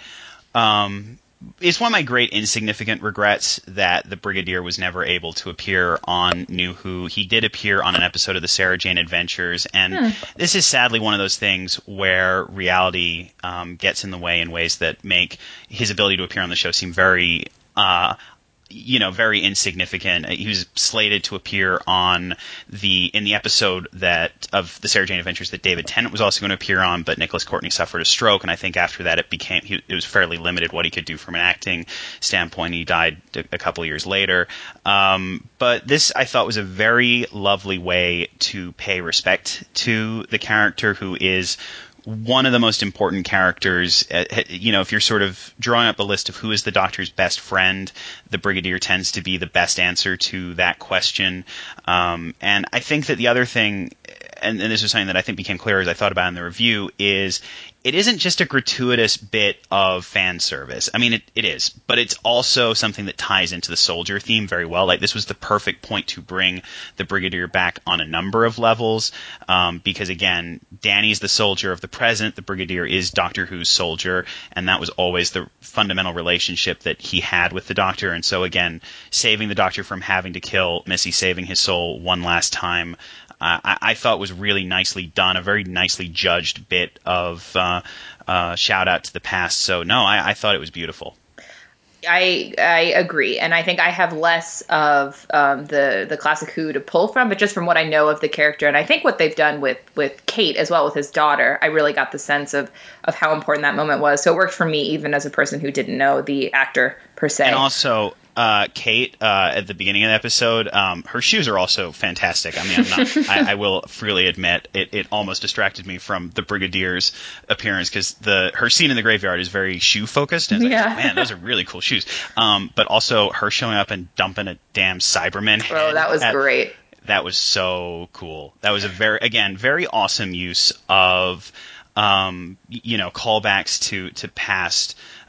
Um, It's one of my great insignificant regrets that the Brigadier was never able to appear on New Who. He did appear on an episode of the Sarah Jane Adventures, and hmm. this is sadly one of those things where reality um, gets in the way in ways that make his ability to appear on the show seem very... Uh, you know, very insignificant. He was slated to appear on the in the episode that of the Sarah Jane Adventures that David Tennant was also going to appear on, but Nicholas Courtney suffered a stroke, and I think after that it became he, it was fairly limited what he could do from an acting standpoint. He died a, a couple of years later. Um, but this I thought was a very lovely way to pay respect to the character who is one of the most important characters. Uh, you know, if you're sort of drawing up a list of who is the Doctor's best friend, the Brigadier tends to be the best answer to that question. Um, and I think that the other thing, and, and this was something that I think became clear as I thought about it in the review, is it isn't just a gratuitous bit of fan service. I mean, it, it is, but it's also something that ties into the soldier theme very well. Like, this was the perfect point to bring the Brigadier back on a number of levels, um, because, again, Danny's the soldier of the present, the Brigadier is Doctor Who's soldier, and that was always the fundamental relationship that he had with the Doctor. And so, again, saving the Doctor from having to kill Missy, saving his soul one last time, Uh, I, I thought was really nicely done, a very nicely judged bit of uh, uh, shout out to the past. So no, I, I thought it was beautiful. I I agree, and I think I have less of um, the the classic Who to pull from, but just from what I know of the character, and I think what they've done with with Kate as well with his daughter, I really got the sense of of how important that moment was. So it worked for me, even as a person who didn't know the actor per se. And also, uh, Kate uh, at the beginning of the episode, um, her shoes are also fantastic. I mean, I'm not, I, I will freely admit it, it almost distracted me from the Brigadier's appearance because the her scene in the graveyard is very shoe focused. And I was yeah. like, man, those are really cool shoes. Um, but also her showing up and dumping a damn Cyberman head. Oh, that was at, great. That was so cool. That was a very, again, very awesome use of, um, you know, callbacks to, to past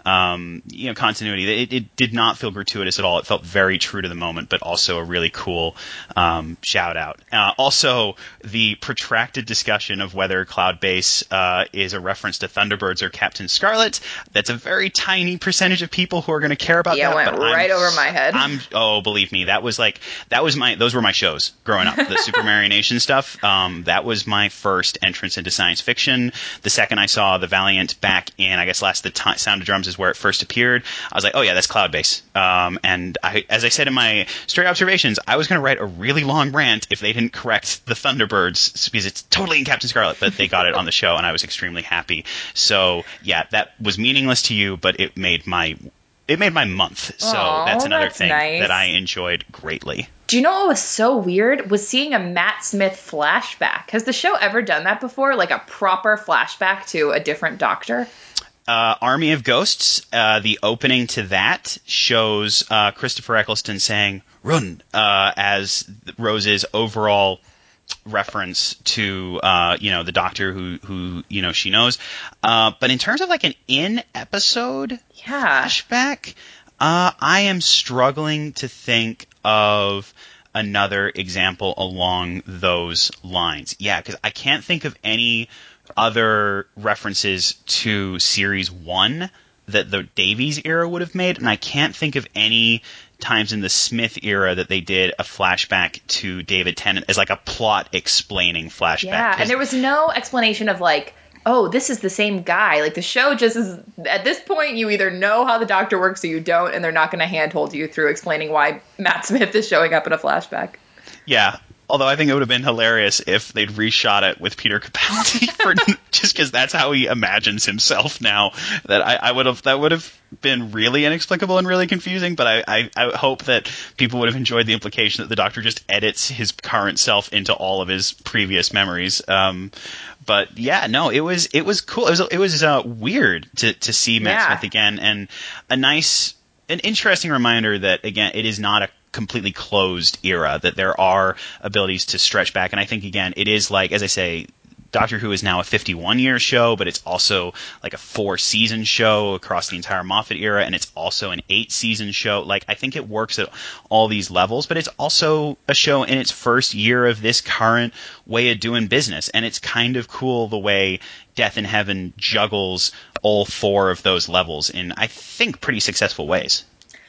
um, you know, continuity. It, it did not feel gratuitous at all. It felt very true to the moment, but also a really cool um, shout out. Uh, also, the protracted discussion of whether Cloud Base uh, is a reference to Thunderbirds or Captain Scarlet. That's a very tiny percentage of people who are going to care about yeah, that. went but right I'm, over my head. I'm oh, believe me, that was like that was my those were my shows growing up. The Super Marionation stuff. Um, that was my first entrance into science fiction. The second I saw the Valiant back in, I guess last the t- Sound of Drums is where it first appeared. I was like, oh yeah, that's Cloud Base. Um, and I, as I said in my stray observations, I was going to write a really long rant if they didn't correct the Thunderbirds because it's totally in Captain Scarlet, but they got it on the show, and I was extremely happy. So yeah, that was meaningless to you, but it made my it made my month. So Aww, that's another that's thing nice. that I enjoyed greatly. Do you know what was so weird? Was seeing a Matt Smith flashback. Has the show ever done that before? Like a proper flashback to a different Doctor? Uh, Army of Ghosts, uh, the opening to that shows uh, Christopher Eccleston saying "Run" uh, as Rose's overall reference to uh, you know the Doctor who who you know she knows. Uh, but in terms of like an in episode yeah. flashback, uh, I am struggling to think of another example along those lines. Yeah, because I can't think of any other references to series one that the Davies era would have made, and I can't think of any times in the Smith era that they did a flashback to David Tennant as like a plot explaining flashback. Yeah, and there was no explanation of like, oh, this is the same guy. Like the show just is, at this point, you either know how the Doctor works or you don't, and they're not going to handhold you through explaining why Matt Smith is showing up in a flashback. Yeah. Although I think it would have been hilarious if they'd reshot it with Peter Capaldi, for, just because that's how he imagines himself now. That I, I would have that would have been really inexplicable and really confusing. But I, I, I hope that people would have enjoyed the implication that the Doctor just edits his current self into all of his previous memories. Um, but yeah, no, it was it was cool. It was it was uh, weird to to see Matt Yeah. Smith again, and a nice, an interesting reminder that again, it is not a completely closed era, that there are abilities to stretch back. And I think, again, it is like, as I say, Doctor Who is now a fifty-one year show, but it's also like a four season show across the entire Moffat era, and it's also an eight season show. Like, I think it works at all these levels, but it's also a show in its first year of this current way of doing business. And it's kind of cool the way Death in Heaven juggles all four of those levels in, I think, pretty successful ways.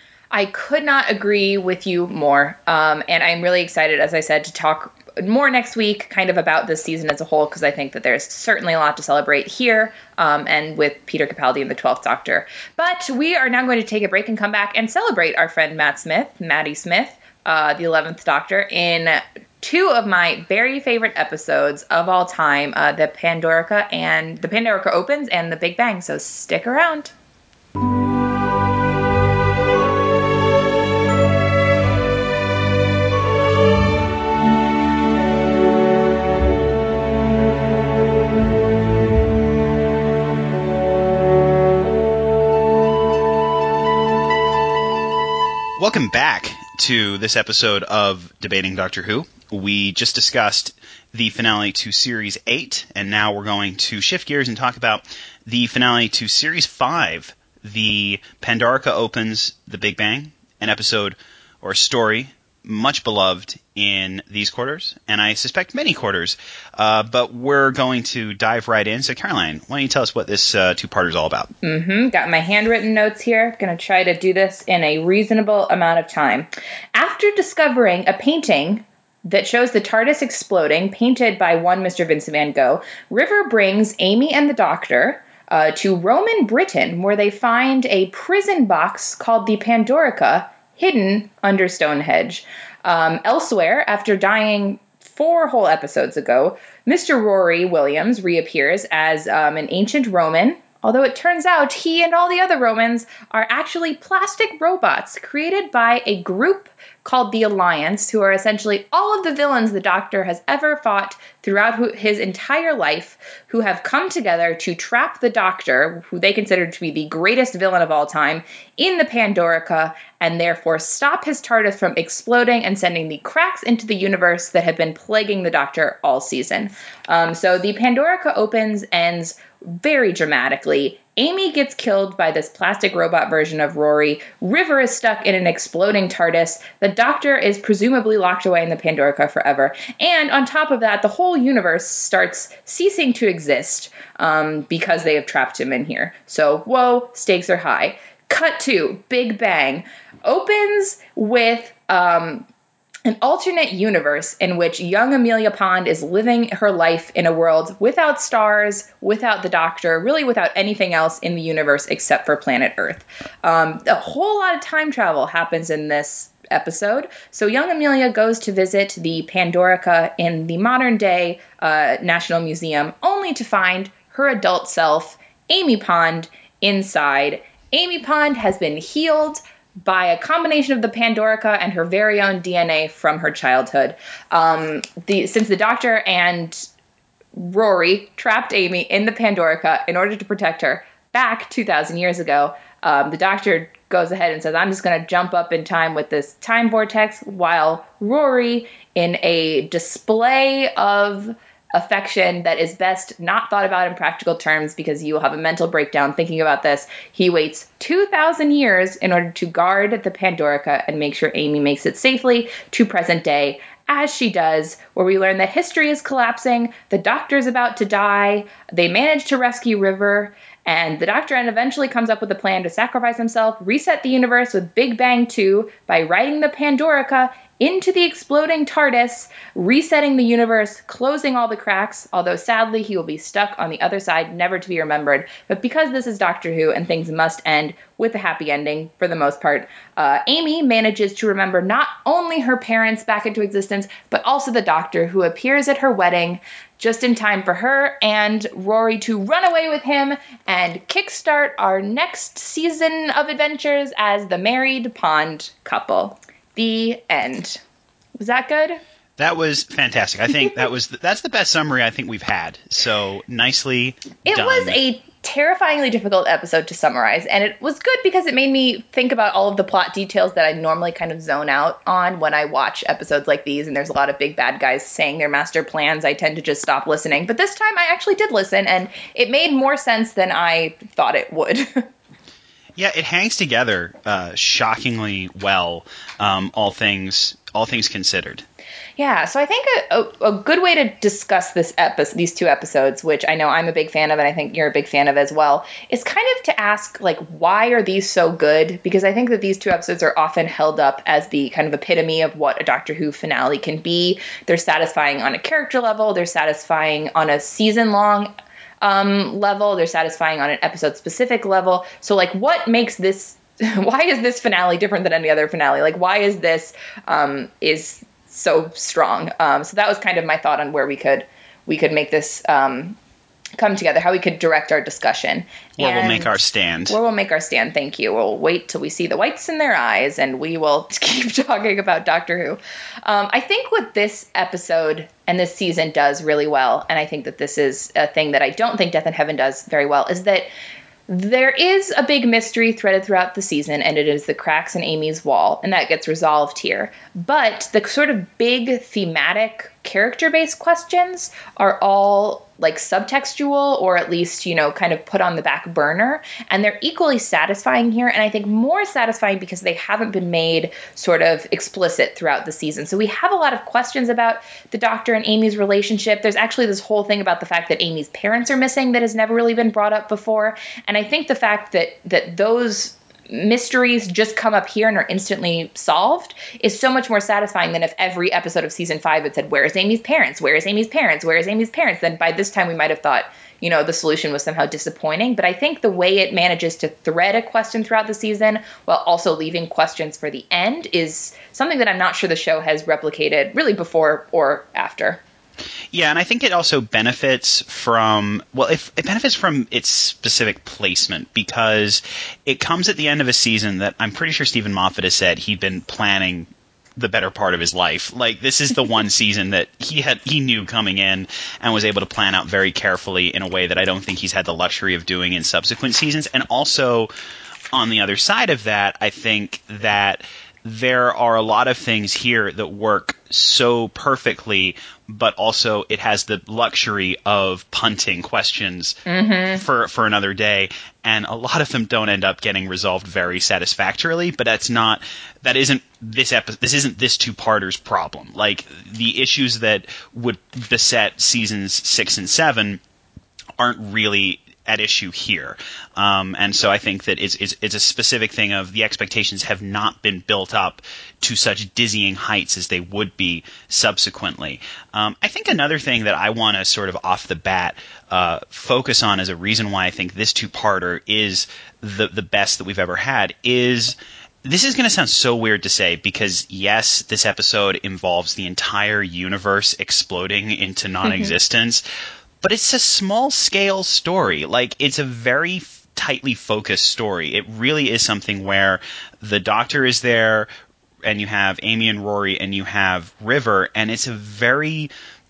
I could not agree with you more. Um, and I'm really excited, as I said, to talk more next week kind of about this season as a whole, because I think that there's certainly a lot to celebrate here um, and with Peter Capaldi and the twelfth Doctor. But we are now going to take a break and come back and celebrate our friend Matt Smith, Maddie Smith, uh, the eleventh Doctor, in two of my very favorite episodes of all time, uh, the Pandorica and the Pandorica Opens and the Big Bang. So stick around. Welcome back to this episode of Debating Doctor Who. We just discussed the finale to Series eight, and now we're going to shift gears and talk about the finale to Series five, the Pandorica Opens, The Big Bang, an episode or story much beloved in these quarters, and I suspect many quarters, uh, but we're going to dive right in. So, Caroline, why don't you tell us what this uh, two-parter is all about? Mm-hmm. Got my handwritten notes here. Going to try to do this in a reasonable amount of time. After discovering a painting that shows the TARDIS exploding, painted by one Mister Vincent van Gogh, River brings Amy and the Doctor uh, to Roman Britain, where they find a prison box called the Pandorica, hidden under Stonehenge. Um, elsewhere, after dying four whole episodes ago, Mister Rory Williams reappears as um, an ancient Roman, although it turns out he and all the other Romans are actually plastic robots created by a group called the Alliance, who are essentially all of the villains the Doctor has ever fought throughout his entire life, who have come together to trap the Doctor, who they consider to be the greatest villain of all time, in the Pandorica, and therefore stop his TARDIS from exploding and sending the cracks into the universe that have been plaguing the Doctor all season. Um, so the Pandorica opens, ends very dramatically. Amy gets killed by this plastic robot version of Rory. River is stuck in an exploding TARDIS. The Doctor is presumably locked away in the Pandorica forever. And on top of that, the whole universe starts ceasing to exist um, because they have trapped him in here. So, whoa, stakes are high. Cut to Big Bang. Opens with um, an alternate universe in which young Amelia Pond is living her life in a world without stars, without the Doctor, really without anything else in the universe except for planet Earth. Um, a whole lot of time travel happens in this episode. So young Amelia goes to visit the Pandorica in the modern day uh, National Museum, only to find her adult self, Amy Pond, inside. Amy Pond has been healed by a combination of the Pandorica and her very own D N A from her childhood. Um, the, since the Doctor and Rory trapped Amy in the Pandorica in order to protect her back two thousand years ago, um, the Doctor goes ahead and says, I'm just going to jump up in time with this time vortex, while Rory, in a display of affection that is best not thought about in practical terms because you will have a mental breakdown thinking about this, he waits two thousand years in order to guard the Pandorica and make sure Amy makes it safely to present day, as she does, where we learn that history is collapsing, the Doctor's about to die, they manage to rescue River, and the Doctor eventually comes up with a plan to sacrifice himself, reset the universe with Big Bang two by riding the Pandorica into the exploding TARDIS, resetting the universe, closing all the cracks, although sadly he will be stuck on the other side, never to be remembered. But because this is Doctor Who and things must end with a happy ending for the most part, uh, Amy manages to remember not only her parents back into existence, but also the Doctor, who appears at her wedding just in time for her and Rory to run away with him and kickstart our next season of adventures as the married Pond couple. The end. Was that good? That was fantastic. I think that was the, that's the best summary I think we've had. So nicely it done. It was a terrifyingly difficult episode to summarize, and it was good because it made me think about all of the plot details that I normally kind of zone out on when I watch episodes like these, and there's a lot of big bad guys saying their master plans. I tend to just stop listening. But this time I actually did listen, and it made more sense than I thought it would. Yeah, it hangs together uh, shockingly well, um, all things all things considered. Yeah, so I think a, a, a good way to discuss this episode, these two episodes, which I know I'm a big fan of and I think you're a big fan of as well, is kind of to ask, like, why are these so good? Because I think that these two episodes are often held up as the kind of epitome of what a Doctor Who finale can be. They're satisfying on a character level. They're satisfying on a season-long um, level. They're satisfying on an episode-specific level. So, like, what makes this... why is this finale different than any other finale? Like, why is this... Um, is... so strong. Um, so that was kind of my thought on where we could we could make this um, come together, how we could direct our discussion. Where and we'll make our stand. Where we'll make our stand, thank you. We'll wait till we see the whites in their eyes, and we will keep talking about Doctor Who. Um, I think what this episode and this season does really well, and I think that this is a thing that I don't think Death in Heaven does very well, is that there is a big mystery threaded throughout the season, and it is the cracks in Amy's wall, and that gets resolved here. But the sort of big thematic character-based questions are all like subtextual, or at least, you know, kind of put on the back burner, and they're equally satisfying here, and I think more satisfying because they haven't been made sort of explicit throughout the season. So we have a lot of questions about the Doctor and Amy's relationship. There's actually this whole thing about the fact that Amy's parents are missing that has never really been brought up before, and I think the fact that that those mysteries just come up here and are instantly solved is so much more satisfying than if every episode of season five had said, where is Amy's parents? Where is Amy's parents? Where is Amy's parents? Then by this time we might have thought, you know, the solution was somehow disappointing. But I think the way it manages to thread a question throughout the season while also leaving questions for the end is something that I'm not sure the show has replicated really before or after. Yeah, and I think it also benefits from, well, if it benefits from its specific placement, because it comes at the end of a season that I'm pretty sure Stephen Moffat has said he'd been planning the better part of his life. Like, this is the one season that he had he knew coming in and was able to plan out very carefully in a way that I don't think he's had the luxury of doing in subsequent seasons. And also, on the other side of that, I think that there are a lot of things here that work so perfectly, but also it has the luxury of punting questions mm-hmm. for for another day, and a lot of them don't end up getting resolved very satisfactorily. But that's not that isn't this epi- this isn't this two-parter's problem. Like, the issues that would beset seasons six and seven aren't really at issue here. Um, and so I think that it's, it's, it's a specific thing of the expectations have not been built up to such dizzying heights as they would be subsequently. Um, I think another thing that I want to sort of off the bat uh, focus on as a reason why I think this two-parter is the, the best that we've ever had is... This is going to sound so weird to say because, yes, this episode involves the entire universe exploding into non-existence, but it's a small-scale story. Like, it's a very f- tightly focused story. It really is something where the Doctor is there, and you have Amy and Rory, and you have River, and it's a very...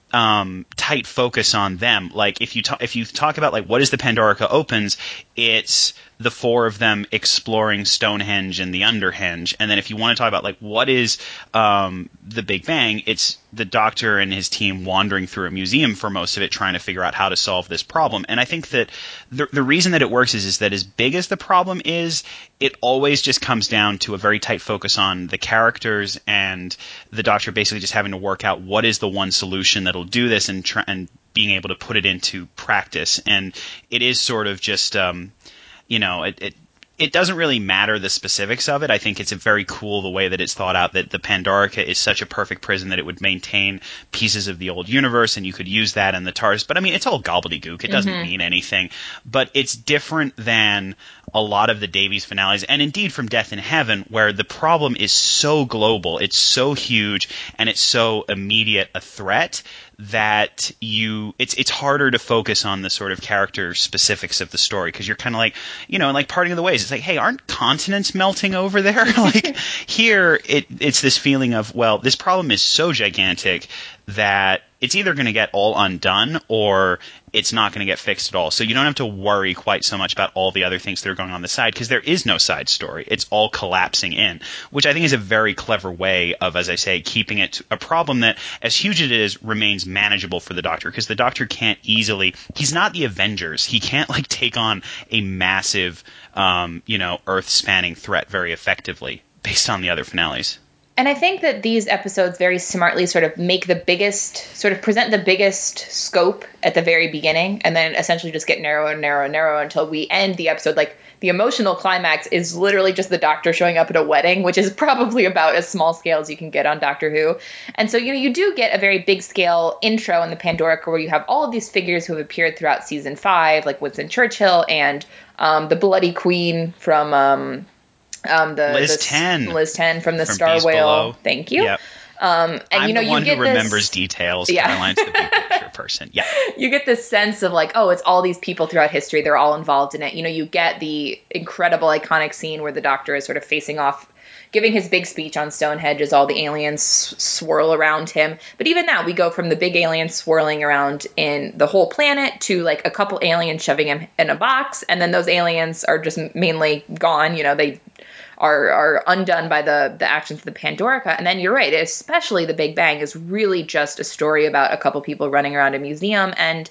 Um, tight focus on them. Like, if you talk, if you talk about like what is the Pandorica Opens, it's the four of them exploring Stonehenge and the Underhenge. And then if you want to talk about like what is um, the Big Bang, it's the Doctor and his team wandering through a museum for most of it, trying to figure out how to solve this problem. And I think that the the reason that it works is is that as big as the problem is, it always just comes down to a very tight focus on the characters and the Doctor basically just having to work out what is the one solution that'll do this and try, and being able to put it into practice. And it is sort of just, um, you know, it, it it doesn't really matter the specifics of it. I think it's a very cool the way that it's thought out, that the Pandorica is such a perfect prison that it would maintain pieces of the old universe, and you could use that in the TARDIS. But I mean, it's all gobbledygook. It doesn't Mm-hmm. mean anything. But it's different than a lot of the Davies finales, and indeed from Death in Heaven, where the problem is so global, it's so huge, and it's so immediate a threat that you it's it's harder to focus on the sort of character specifics of the story, because you're kind of like, you know, like Parting of the Ways, it's like, hey, aren't continents melting over there? Like, here it it's this feeling of, well, this problem is so gigantic that it's either going to get all undone or it's not going to get fixed at all. So you don't have to worry quite so much about all the other things that are going on the side, because there is no side story. It's all collapsing in, which I think is a very clever way of, as I say, keeping it to a problem that, as huge as it is, remains manageable for the Doctor, because the Doctor can't easily, he's not the Avengers. He can't like take on a massive, um, you know, earth-spanning threat very effectively based on the other finales. And I think that these episodes very smartly sort of make the biggest, sort of present the biggest scope at the very beginning, and then essentially just get narrower and narrower and narrower until we end the episode. Like, the emotional climax is literally just the Doctor showing up at a wedding, which is probably about as small scale as you can get on Doctor Who. And so, you know, you do get a very big scale intro in the Pandorica, where you have all of these figures who have appeared throughout season five, like Winston Churchill and um, the Bloody Queen from... Um, Um, the Liz the, ten. Liz ten from the From Star Beast Whale. Below. Thank you. Yep. Um, and I'm you know, the you one get who remembers this, details. Yeah. Caroline's the big picture person. Yeah. You get this sense of like, oh, it's all these people throughout history. They're all involved in it. You know, you get the incredible iconic scene where the Doctor is sort of facing off, giving his big speech on Stonehenge as all the aliens swirl around him. But even now, we go from the big aliens swirling around in the whole planet to like a couple aliens shoving him in a box. And then those aliens are just mainly gone. You know, they are are undone by the the actions of the Pandorica. And then you're right, especially the Big Bang is really just a story about a couple people running around a museum, and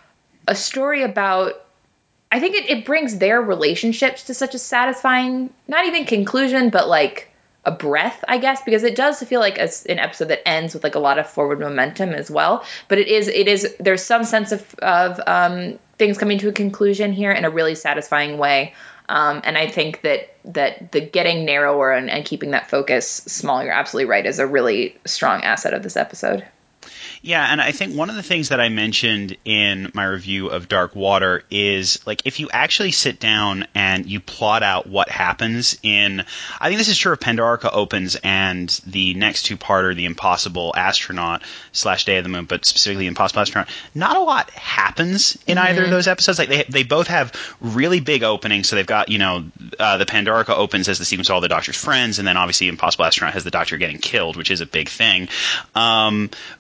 a story about, I think it, it brings their relationships to such a satisfying, not even conclusion, but like a breath, I guess, because it does feel like a, an episode that ends with like a lot of forward momentum as well. But it is, it is, there's some sense of, of um, things coming to a conclusion here in a really satisfying way. Um, and I think that that the getting narrower and, and keeping that focus small, you're absolutely right, is a really strong asset of this episode. Yeah, and I think one of the things that I mentioned in my review of Dark Water is, like, if you actually sit down and you plot out what happens in, I think this is true of Pandorica Opens and the next two-parter, The Impossible Astronaut slash Day of the Moon, but specifically Impossible Astronaut, not a lot happens in mm-hmm. either of those episodes. Like, they they both have really big openings, so they've got, you know, uh, the Pandorica opens as the sequence of all the Doctor's friends, and then obviously Impossible Astronaut has the Doctor getting killed, which is a big thing. Um, but, like,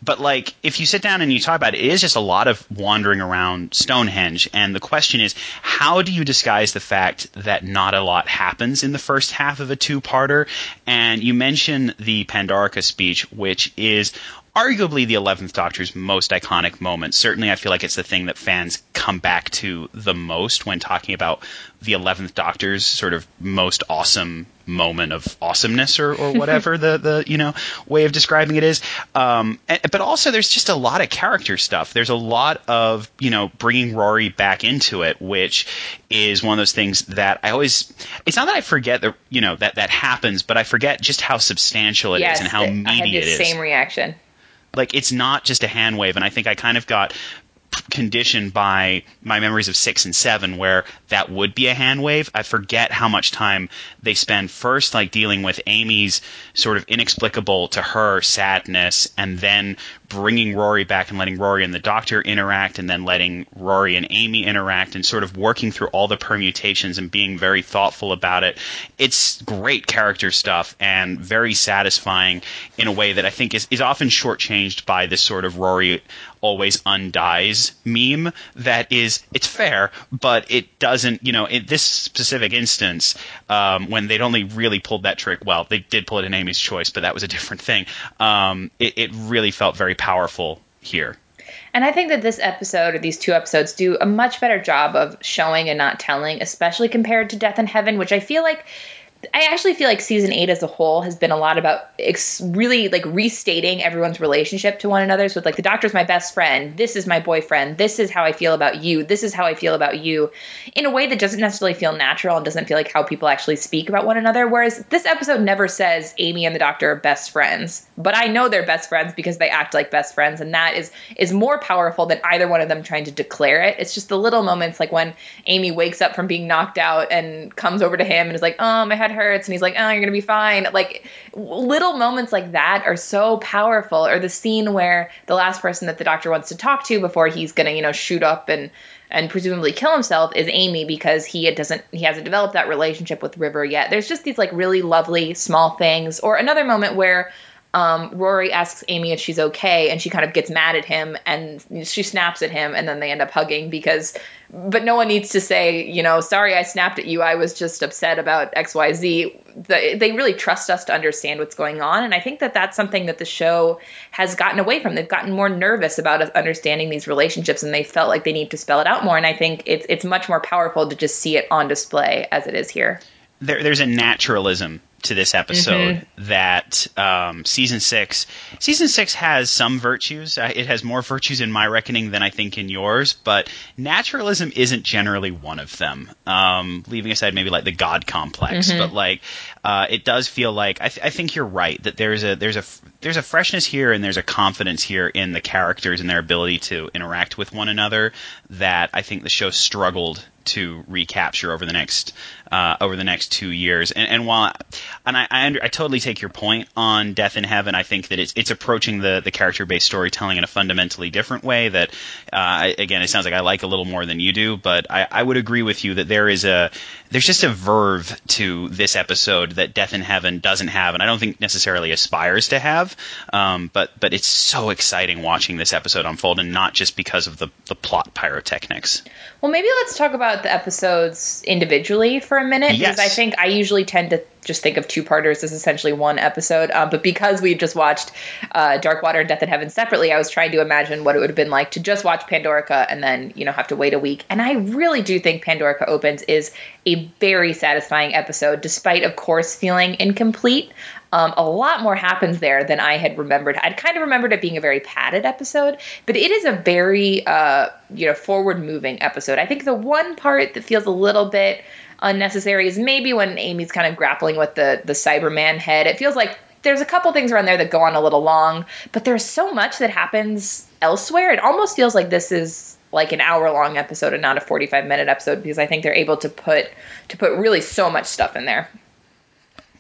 like, if you sit down and you talk about it, it is just a lot of wandering around Stonehenge. And the question is, how do you disguise the fact that not a lot happens in the first half of a two-parter? And you mentioned the Pandorica speech, which is arguably the eleventh Doctor's most iconic moment. Certainly, I feel like it's the thing that fans come back to the most when talking about the eleventh Doctor's sort of most awesome moment of awesomeness, or, or whatever the, the you know way of describing it is. Um, and, but also, there's just a lot of character stuff. There's a lot of you know bringing Rory back into it, which is one of those things that I always. It's not that I forget that you know that that happens, but I forget just how substantial it yes, is and how it, meaty I had the it is. Same reaction. Like, it's not just a hand wave, and I think I kind of got conditioned by my memories of six and seven where that would be a hand wave. I forget how much time they spend first like dealing with Amy's sort of inexplicable to her sadness, and then bringing Rory back and letting Rory and the Doctor interact, and then letting Rory and Amy interact, and sort of working through all the permutations and being very thoughtful about it. It's great character stuff and very satisfying in a way that I think is, is often shortchanged by this sort of Rory always undies meme that is, it's fair, but it doesn't, you know, in this specific instance, um, when they'd only really pulled that trick, well, they did pull it in Amy's Choice, but that was a different thing. Um, it, it really felt very powerful here. And I think that this episode, or these two episodes, do a much better job of showing and not telling, especially compared to Death in Heaven, which I feel like I actually feel like season eight as a whole has been a lot about ex- really like restating everyone's relationship to one another. So it's like, the Doctor's my best friend. This is my boyfriend. This is how I feel about you. This is how I feel about you, in a way that doesn't necessarily feel natural and doesn't feel like how people actually speak about one another. Whereas this episode never says Amy and the Doctor are best friends, but I know they're best friends because they act like best friends. And that is, is more powerful than either one of them trying to declare it. It's just the little moments, like when Amy wakes up from being knocked out and comes over to him and is like, oh, my head hurts, and he's like, oh, you're gonna be fine. Like, little moments like that are so powerful. Or the scene where the last person that the Doctor wants to talk to before he's gonna, you know, shoot up and and presumably kill himself is Amy, because he doesn't he hasn't developed that relationship with River yet. There's just these like really lovely small things. Or another moment where Um, Rory asks Amy if she's okay, and she kind of gets mad at him, and she snaps at him, and then they end up hugging because, but no one needs to say, you know, sorry, I snapped at you. I was just upset about X Y Z. The, they really trust us to understand what's going on. And I think that that's something that the show has gotten away from. They've gotten more nervous about us understanding these relationships, and they felt like they need to spell it out more. And I think it's, it's much more powerful to just see it on display as it is here. There, there's a naturalism to this episode mm-hmm. that um, season six season six has some virtues. Uh, it has more virtues in my reckoning than I think in yours, but naturalism isn't generally one of them. Um, leaving aside maybe like the God complex, mm-hmm. but like uh, it does feel like I, th- I think you're right that there's a there's a there's a freshness here, and there's a confidence here in the characters and their ability to interact with one another that I think the show struggled to recapture over the next uh, over the next two years. And, and while and I I, under, I totally take your point on Death in Heaven, I think that it's it's approaching the the character based storytelling in a fundamentally different way. That uh, again, it sounds like I like a little more than you do, but I, I would agree with you that there is a there's just a verve to this episode that Death in Heaven doesn't have, and I don't think necessarily aspires to have. Um, but but it's so exciting watching this episode unfold, and not just because of the the plot pyrotechnics. Well, maybe let's talk about the episodes individually for a minute, Yes. because I think I usually tend to just think of two-parters as essentially one episode. Um, but because we just watched uh, Dark Water and Death in Heaven separately, I was trying to imagine what it would have been like to just watch Pandorica and then, you know, have to wait a week. And I really do think Pandorica Opens is a very satisfying episode, despite, of course, feeling incomplete. Um, a lot more happens there than I had remembered. I'd kind of remembered it being a very padded episode, but it is a very, uh, you know, forward-moving episode. I think the one part that feels a little bit unnecessary is maybe when Amy's kind of grappling with the the Cyberman head. It feels like there's a couple things around there that go on a little long, but there's so much that happens elsewhere. It almost feels like this is like an hour-long episode and not a forty-five minute episode, because I think they're able to put to put really so much stuff in there.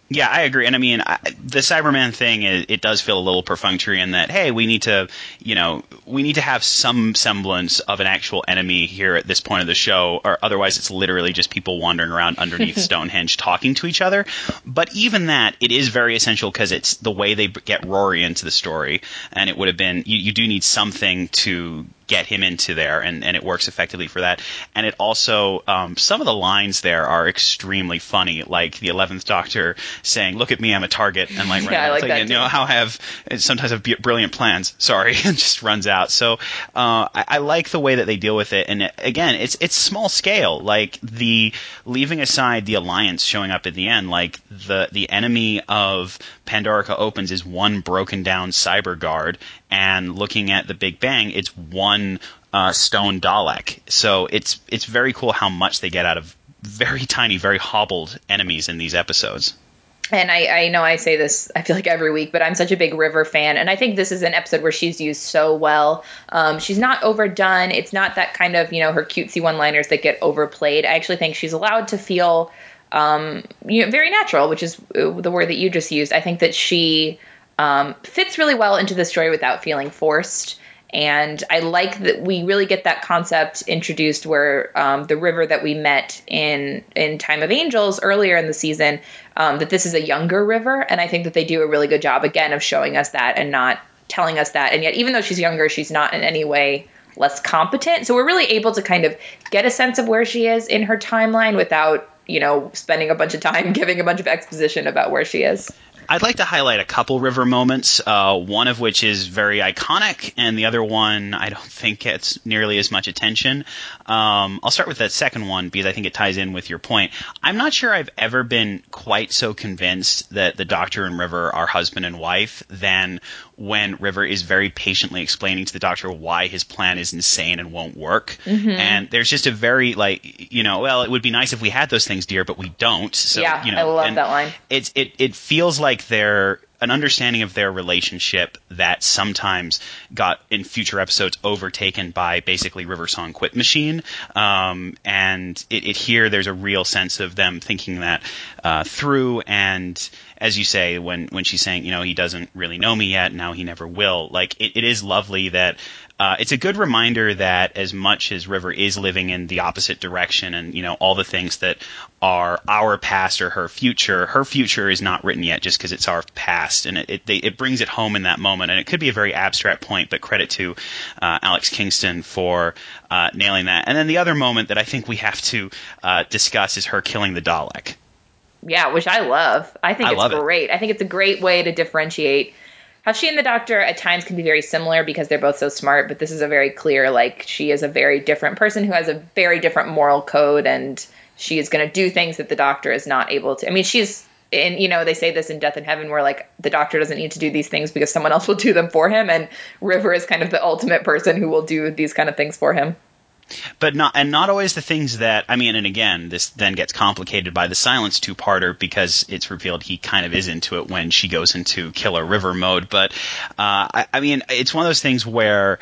Yeah, I agree. And I mean, I, the Cyberman thing, it, it does feel a little perfunctory in that, hey, we need to, you know, we need to have some semblance of an actual enemy here at this point of the show, or otherwise it's literally just people wandering around underneath Stonehenge talking to each other. But even that, it is very essential because it's the way they get Rory into the story. And it would have been, you, you do need something to get him into there, and, and it works effectively for that. And it also, um, some of the lines there are extremely funny, like the eleventh Doctor saying, "Look at me, I'm a target," and like, yeah, right, I like like, that you too. know how I have sometimes have brilliant plans. Sorry, and just runs out. So uh, I, I like the way that they deal with it. And again, it's it's small scale. Like the leaving aside the Alliance showing up at the end, like the the enemy of Pandorica Opens is one broken down cyber guard, and looking at the Big Bang, it's one uh, stone Dalek. So it's it's very cool how much they get out of very tiny, very hobbled enemies in these episodes. And I, I know I say this, I feel like every week, but I'm such a big River fan. And I think this is an episode where she's used so well. Um, she's not overdone. It's not that kind of, you know, her cutesy one-liners that get overplayed. I actually think she's allowed to feel um, you know, very natural, which is the word that you just used. I think that she um, fits really well into the story without feeling forced. And I like that we really get that concept introduced where um, the River that we met in in Time of Angels earlier in the season, um, that this is a younger River. And I think that they do a really good job, again, of showing us that and not telling us that. And yet, even though she's younger, she's not in any way less competent. So we're really able to kind of get a sense of where she is in her timeline without, you know, spending a bunch of time giving a bunch of exposition about where she is. I'd like to highlight a couple River moments, uh, one of which is very iconic, and the other one I don't think gets nearly as much attention. Um, I'll start with that second one because I think it ties in with your point. I'm not sure I've ever been quite so convinced that the Doctor and River are husband and wife than when River is very patiently explaining to the Doctor why his plan is insane and won't work. Mm-hmm. And there's just a very, like, you know, well, it would be nice if we had those things, dear, but we don't. So, yeah, you know, I love and that line. It's, it, it feels like they're an understanding of their relationship that sometimes got in future episodes overtaken by basically River Song Quit Machine. Um, and it, it here, there's a real sense of them thinking that uh, through. And as you say, when, when she's saying, you know, he doesn't really know me yet, now he never will, like, it, it is lovely that Uh, it's a good reminder that as much as River is living in the opposite direction and, you know, all the things that are our past or her future, her future is not written yet just because it's our past. And it, it, they, it brings it home in that moment. And it could be a very abstract point, but credit to uh, Alex Kingston for uh, nailing that. And then the other moment that I think we have to uh, discuss is her killing the Dalek. Yeah, which I love. I think I it's love it. great. I think it's a great way to differentiate how she and the Doctor at times can be very similar because they're both so smart, but this is a very clear, like, she is a very different person who has a very different moral code, and she is going to do things that the Doctor is not able to. I mean, she's, and, you know, they say this in Death in Heaven where, like, the Doctor doesn't need to do these things because someone else will do them for him, and River is kind of the ultimate person who will do these kind of things for him. But not, and not always the things that, I mean, and again, this then gets complicated by the Silence two-parter because it's revealed he kind of is into it when she goes into Killer River mode. But, uh, I, I mean, it's one of those things where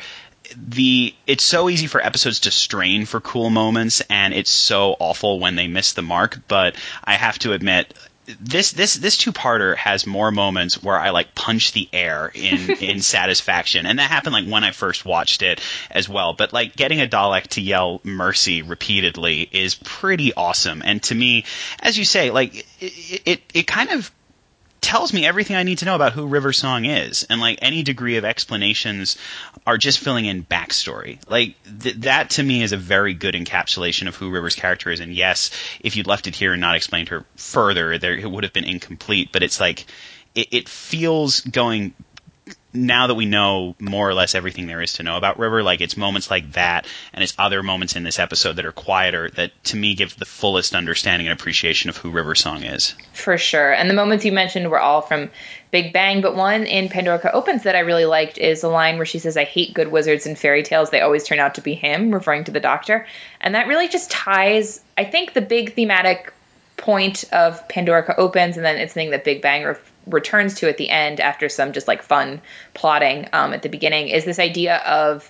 the, it's so easy for episodes to strain for cool moments, and it's so awful when they miss the mark, but I have to admit, This this this two-parter has more moments where I like punch the air in in satisfaction, and that happened like when I first watched it as well. But like getting a Dalek to yell mercy repeatedly is pretty awesome, and to me, as you say, like it it, it kind of tells me everything I need to know about who River Song is, and like any degree of explanations are just filling in backstory. Like th- that to me is a very good encapsulation of who River's character is. And yes, if you'd left it here and not explained her further, there it would have been incomplete. But it's like it, it feels going. Now that we know more or less everything there is to know about River, like it's moments like that and it's other moments in this episode that are quieter that to me give the fullest understanding and appreciation of who River Song is. For sure. And the moments you mentioned were all from Big Bang, but one in Pandorica Opens that I really liked is the line where she says, "I hate good wizards and fairy tales. They always turn out to be him," referring to the Doctor. And that really just ties, I think, the big thematic point of Pandorica Opens, and then it's the thing that Big Bang re- returns to at the end after some just like fun plotting um, at the beginning, is this idea of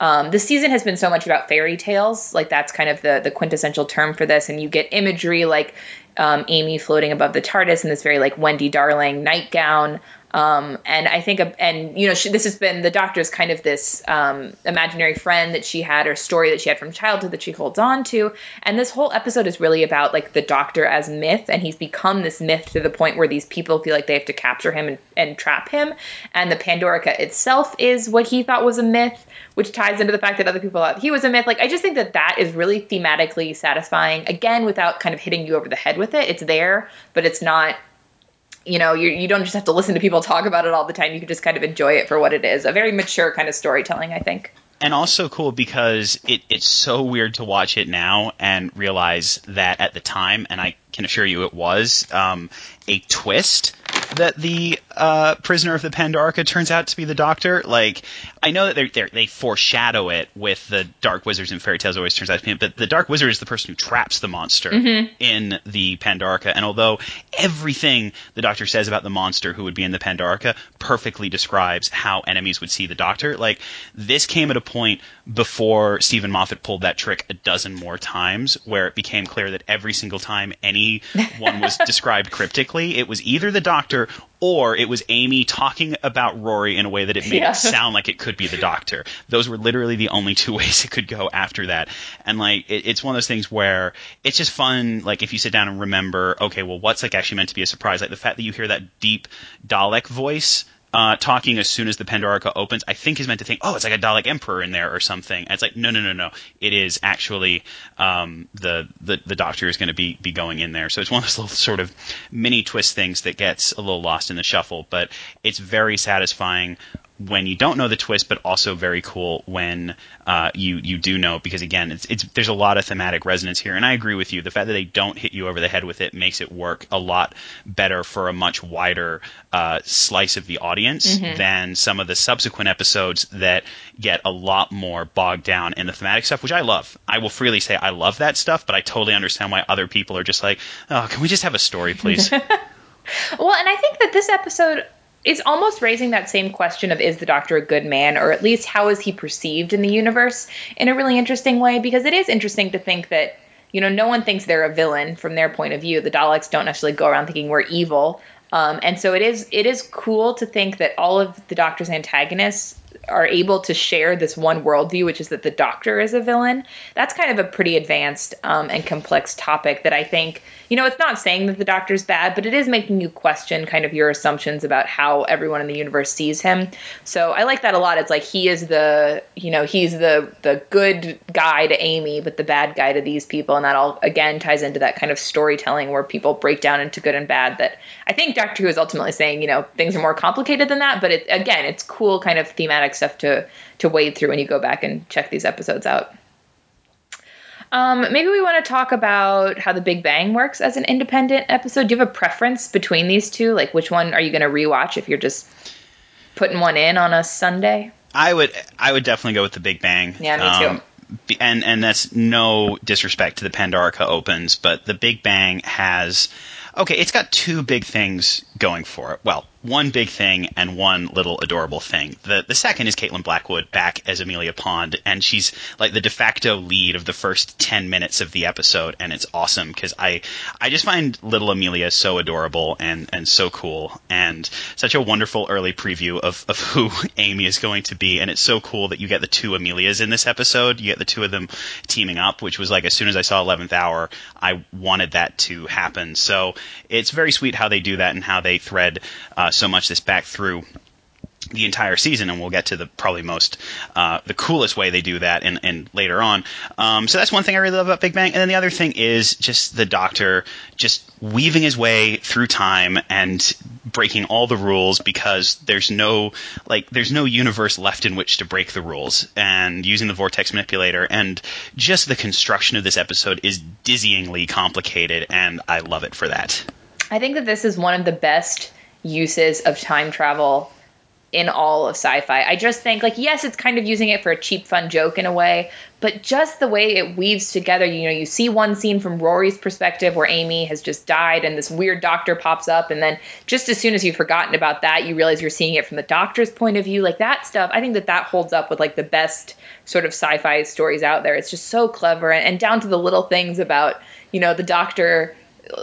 Um, this season has been so much about fairy tales. Like that's kind of the the quintessential term for this. And you get imagery like um, Amy floating above the TARDIS in this very like Wendy Darling nightgown. Um, and I think, and you know, she, this has been the Doctor's kind of this um, imaginary friend that she had, or story that she had from childhood that she holds on to. And this whole episode is really about like the Doctor as myth, and he's become this myth to the point where these people feel like they have to capture him and, and trap him. And the Pandorica itself is what he thought was a myth, which ties into the fact that other people thought he was a myth. Like, I just think that that is really thematically satisfying. Again, without kind of hitting you over the head with it. It's there, but it's not. You know, you you don't just have to listen to people talk about it all the time. You can just kind of enjoy it for what it is. A very mature kind of storytelling, I think. And also cool because it, it's so weird to watch it now and realize that at the time, and I can assure you it was, um, a twist that the uh, prisoner of the Pandorica turns out to be the Doctor. Like, I know that they're, they're, they foreshadow it with the Dark Wizards and Fairy Tales always turns out to be him, but the Dark Wizard is the person who traps the monster mm-hmm. in the Pandorica. And although everything the Doctor says about the monster who would be in the Pandorica perfectly describes how enemies would see the Doctor, like, this came at a point before Stephen Moffat pulled that trick a dozen more times, where it became clear that every single time anyone was described cryptically, it was either the Doctor or it was Amy talking about Rory in a way that it made yeah. it sound like it could be the Doctor. Those were literally the only two ways it could go after that. And like, it, it's one of those things where it's just fun, like if you sit down and remember, okay, well, what's like actually meant to be a surprise? Like the fact that you hear that deep Dalek voice Uh, talking as soon as the Pandorica opens, I think is meant to think, oh, it's like a Dalek Emperor in there or something. And it's like, no, no, no, no. It is actually um, the, the the Doctor is going to be be going in there. So it's one of those little sort of mini twist things that gets a little lost in the shuffle. But it's very satisfying when you don't know the twist, but also very cool when uh, you you do know, because again, it's it's there's a lot of thematic resonance here, and I agree with you. The fact that they don't hit you over the head with it makes it work a lot better for a much wider uh, slice of the audience mm-hmm. than some of the subsequent episodes that get a lot more bogged down in the thematic stuff, which I love. I will freely say I love that stuff, but I totally understand why other people are just like, oh, can we just have a story, please? Well, and I think that this episode is almost raising that same question of, is the Doctor a good man, or at least how is he perceived in the universe, in a really interesting way, because it is interesting to think that, you know, no one thinks they're a villain from their point of view. The Daleks don't necessarily go around thinking we're evil. Um, and so it is it is cool to think that all of the Doctor's antagonists are able to share this one worldview, which is that the Doctor is a villain. That's kind of a pretty advanced um, and complex topic that I think, you know, it's not saying that the Doctor's bad, but it is making you question kind of your assumptions about how everyone in the universe sees him. So I like that a lot. It's like he is the, you know, he's the the good guy to Amy, but the bad guy to these people. And that all, again, ties into that kind of storytelling where people break down into good and bad that I think Doctor Who is ultimately saying, you know, things are more complicated than that. But it, again, it's cool kind of thematic stuff to to wade through when you go back and check these episodes out. Um, maybe we want to talk about how The Big Bang works as an independent episode. Do you have a preference between these two? Like, which one are you going to rewatch if you're just putting one in on a Sunday? I would I would definitely go with The Big Bang. Yeah, me too. Um, and and that's no disrespect to the Pandorica opens, but The Big Bang has, okay, it's got two big things going for it. Well, one big thing and one little adorable thing. The the second is Caitlin Blackwood back as Amelia Pond, and she's like the de facto lead of the first ten minutes of the episode, and it's awesome because I I just find little Amelia so adorable and, and so cool, and such a wonderful early preview of, of who Amy is going to be, and it's so cool that you get the two Amelias in this episode. You get the two of them teaming up, which was like, as soon as I saw eleventh Hour, I wanted that to happen. So it's very sweet how they do that and how they thread uh, so much this back through the entire season, and we'll get to the probably most uh, the coolest way they do that in, in later on. Um, so that's one thing I really love about Big Bang. And then the other thing is just the Doctor just weaving his way through time and breaking all the rules, because there's no like there's no universe left in which to break the rules, and using the vortex manipulator, and just the construction of this episode is dizzyingly complicated, and I love it for that. I think that this is one of the best uses of time travel in all of sci-fi. I just think, like, yes, it's kind of using it for a cheap, fun joke in a way, but just the way it weaves together, you know, you see one scene from Rory's perspective where Amy has just died and this weird doctor pops up, and then just as soon as you've forgotten about that, you realize you're seeing it from the doctor's point of view. Like, that stuff, I think that that holds up with, like, the best sort of sci-fi stories out there. It's just so clever, and, and down to the little things about, you know, the doctor...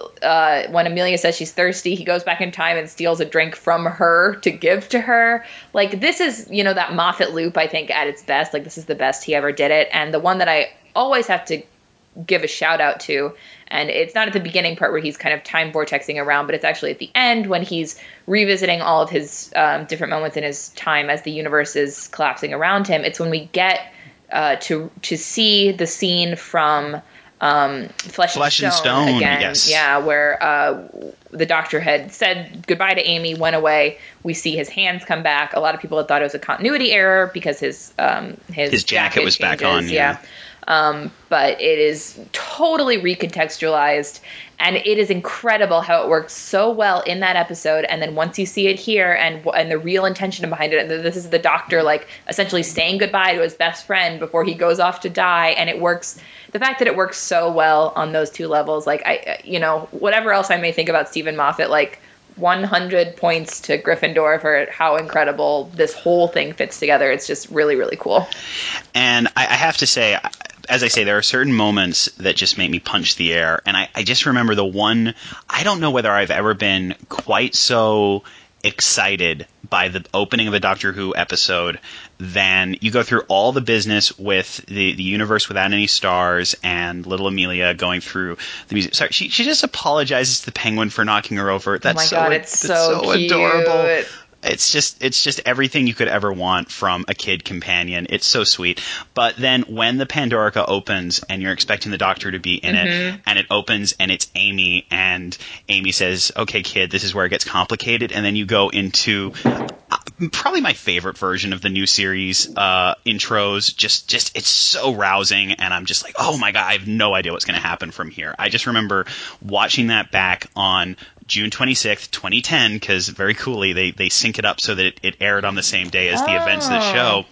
Uh, when Amelia says she's thirsty, he goes back in time and steals a drink from her to give to her. Like, this is, you know, that Moffat loop, I think, at its best. Like, this is the best he ever did it. And the one that I always have to give a shout out to, and it's not at the beginning part where he's kind of time vortexing around, but it's actually at the end when he's revisiting all of his um, different moments in his time as the universe is collapsing around him. It's when we get uh, to to see the scene from Um, Flesh, Flesh and Stone, and Stone again, yes. yeah, where uh, the doctor had said goodbye to Amy, went away. We see his hands come back. A lot of people had thought it was a continuity error because his um, his, his jacket, jacket was changes, back on. Yeah, yeah. Um, but it is totally recontextualized, and it is incredible how it works so well in that episode. And then once you see it here, and and the real intention behind it, and this is the doctor like essentially saying goodbye to his best friend before he goes off to die, and it works. The fact that it works so well on those two levels, like I, you know, whatever else I may think about Stephen Moffat, like one hundred points to Gryffindor for how incredible this whole thing fits together. It's just really, really cool. And I, I have to say, as I say, there are certain moments that just make me punch the air. And I, I just remember the one, I don't know whether I've ever been quite so excited by the opening of a Doctor Who episode than you go through all the business with the, the universe without any stars and little Amelia going through the music. Sorry, she she just apologizes to the Penguin for knocking her over. That's oh my so, God, it's so, so cute. adorable. It's just it's just everything you could ever want from a kid companion. It's so sweet. But then when the Pandorica opens and you're expecting the Doctor to be in mm-hmm. it, and it opens and it's Amy, and Amy says, "Okay, kid, this is where it gets complicated," and then you go into probably my favorite version of the new series uh, intros. Just, just it's so rousing, and I'm just like, oh my God, I have no idea what's going to happen from here. I just remember watching that back on June twenty-sixth, twenty ten, because very coolly they they sync it up so that it, it aired on the same day as the oh. events of the show,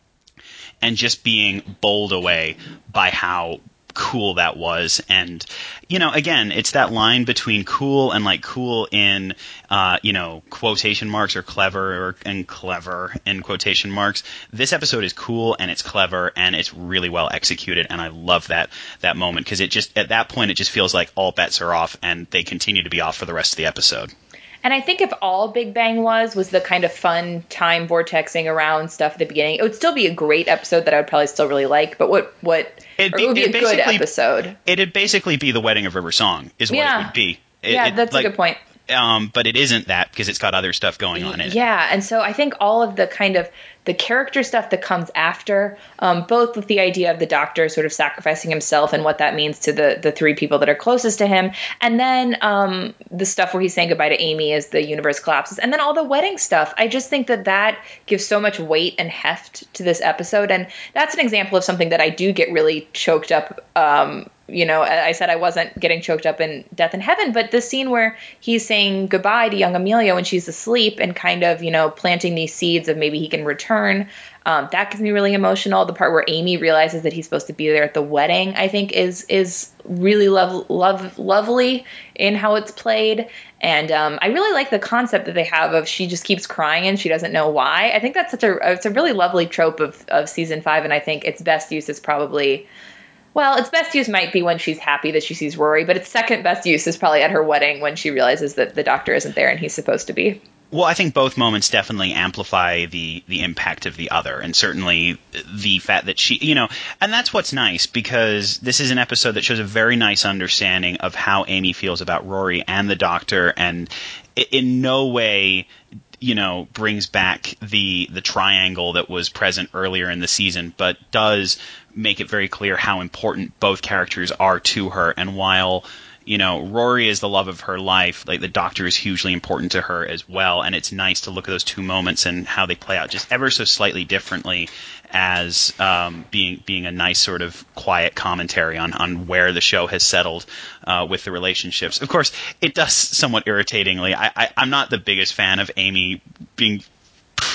and just being bowled away by how cool that was. And you know, again, it's that line between cool and like cool in uh you know quotation marks, or clever or and clever in quotation marks. This episode is cool and it's clever and it's really well executed, and I love that that moment, because it just at that point it just feels like all bets are off, and they continue to be off for the rest of the episode. And I think if all Big Bang was, was the kind of fun time vortexing around stuff at the beginning, it would still be a great episode that I would probably still really like. But what, what, it'd or be, it would be a good episode. It'd basically be the Wedding of River Song is what yeah. it would be. It, yeah, it, that's like, a good point. Um, but it isn't that, because it's got other stuff going on in it. Yeah, and so I think all of the kind of the character stuff that comes after, um, both with the idea of the Doctor sort of sacrificing himself and what that means to the the three people that are closest to him, and then um, the stuff where he's saying goodbye to Amy as the universe collapses, and then all the wedding stuff. I just think that that gives so much weight and heft to this episode, and that's an example of something that I do get really choked up. Um, You know, I said I wasn't getting choked up in Death in Heaven, but the scene where he's saying goodbye to young Amelia when she's asleep and kind of, you know, planting these seeds of maybe he can return, um, that gets me really emotional. The part where Amy realizes that he's supposed to be there at the wedding, I think is is really love, love, lovely in how it's played. And um, I really like the concept that they have of she just keeps crying and she doesn't know why. I think that's such a, it's a really lovely trope of, of season five, and I think its best use is probably... Well, its best use might be when she's happy that she sees Rory, but its second best use is probably at her wedding when she realizes that the Doctor isn't there and he's supposed to be. Well, I think both moments definitely amplify the, the impact of the other, and certainly the fact that she, you know, and that's what's nice, because this is an episode that shows a very nice understanding of how Amy feels about Rory and the Doctor, and in no way, you know, brings back the the triangle that was present earlier in the season, but does make it very clear how important both characters are to her. And while, you know, Rory is the love of her life, like the Doctor is hugely important to her as well, and it's nice to look at those two moments and how they play out just ever so slightly differently, as um, being being a nice sort of quiet commentary on, on where the show has settled uh, with the relationships. Of course, it does somewhat irritatingly. I, I, I'm not the biggest fan of Amy being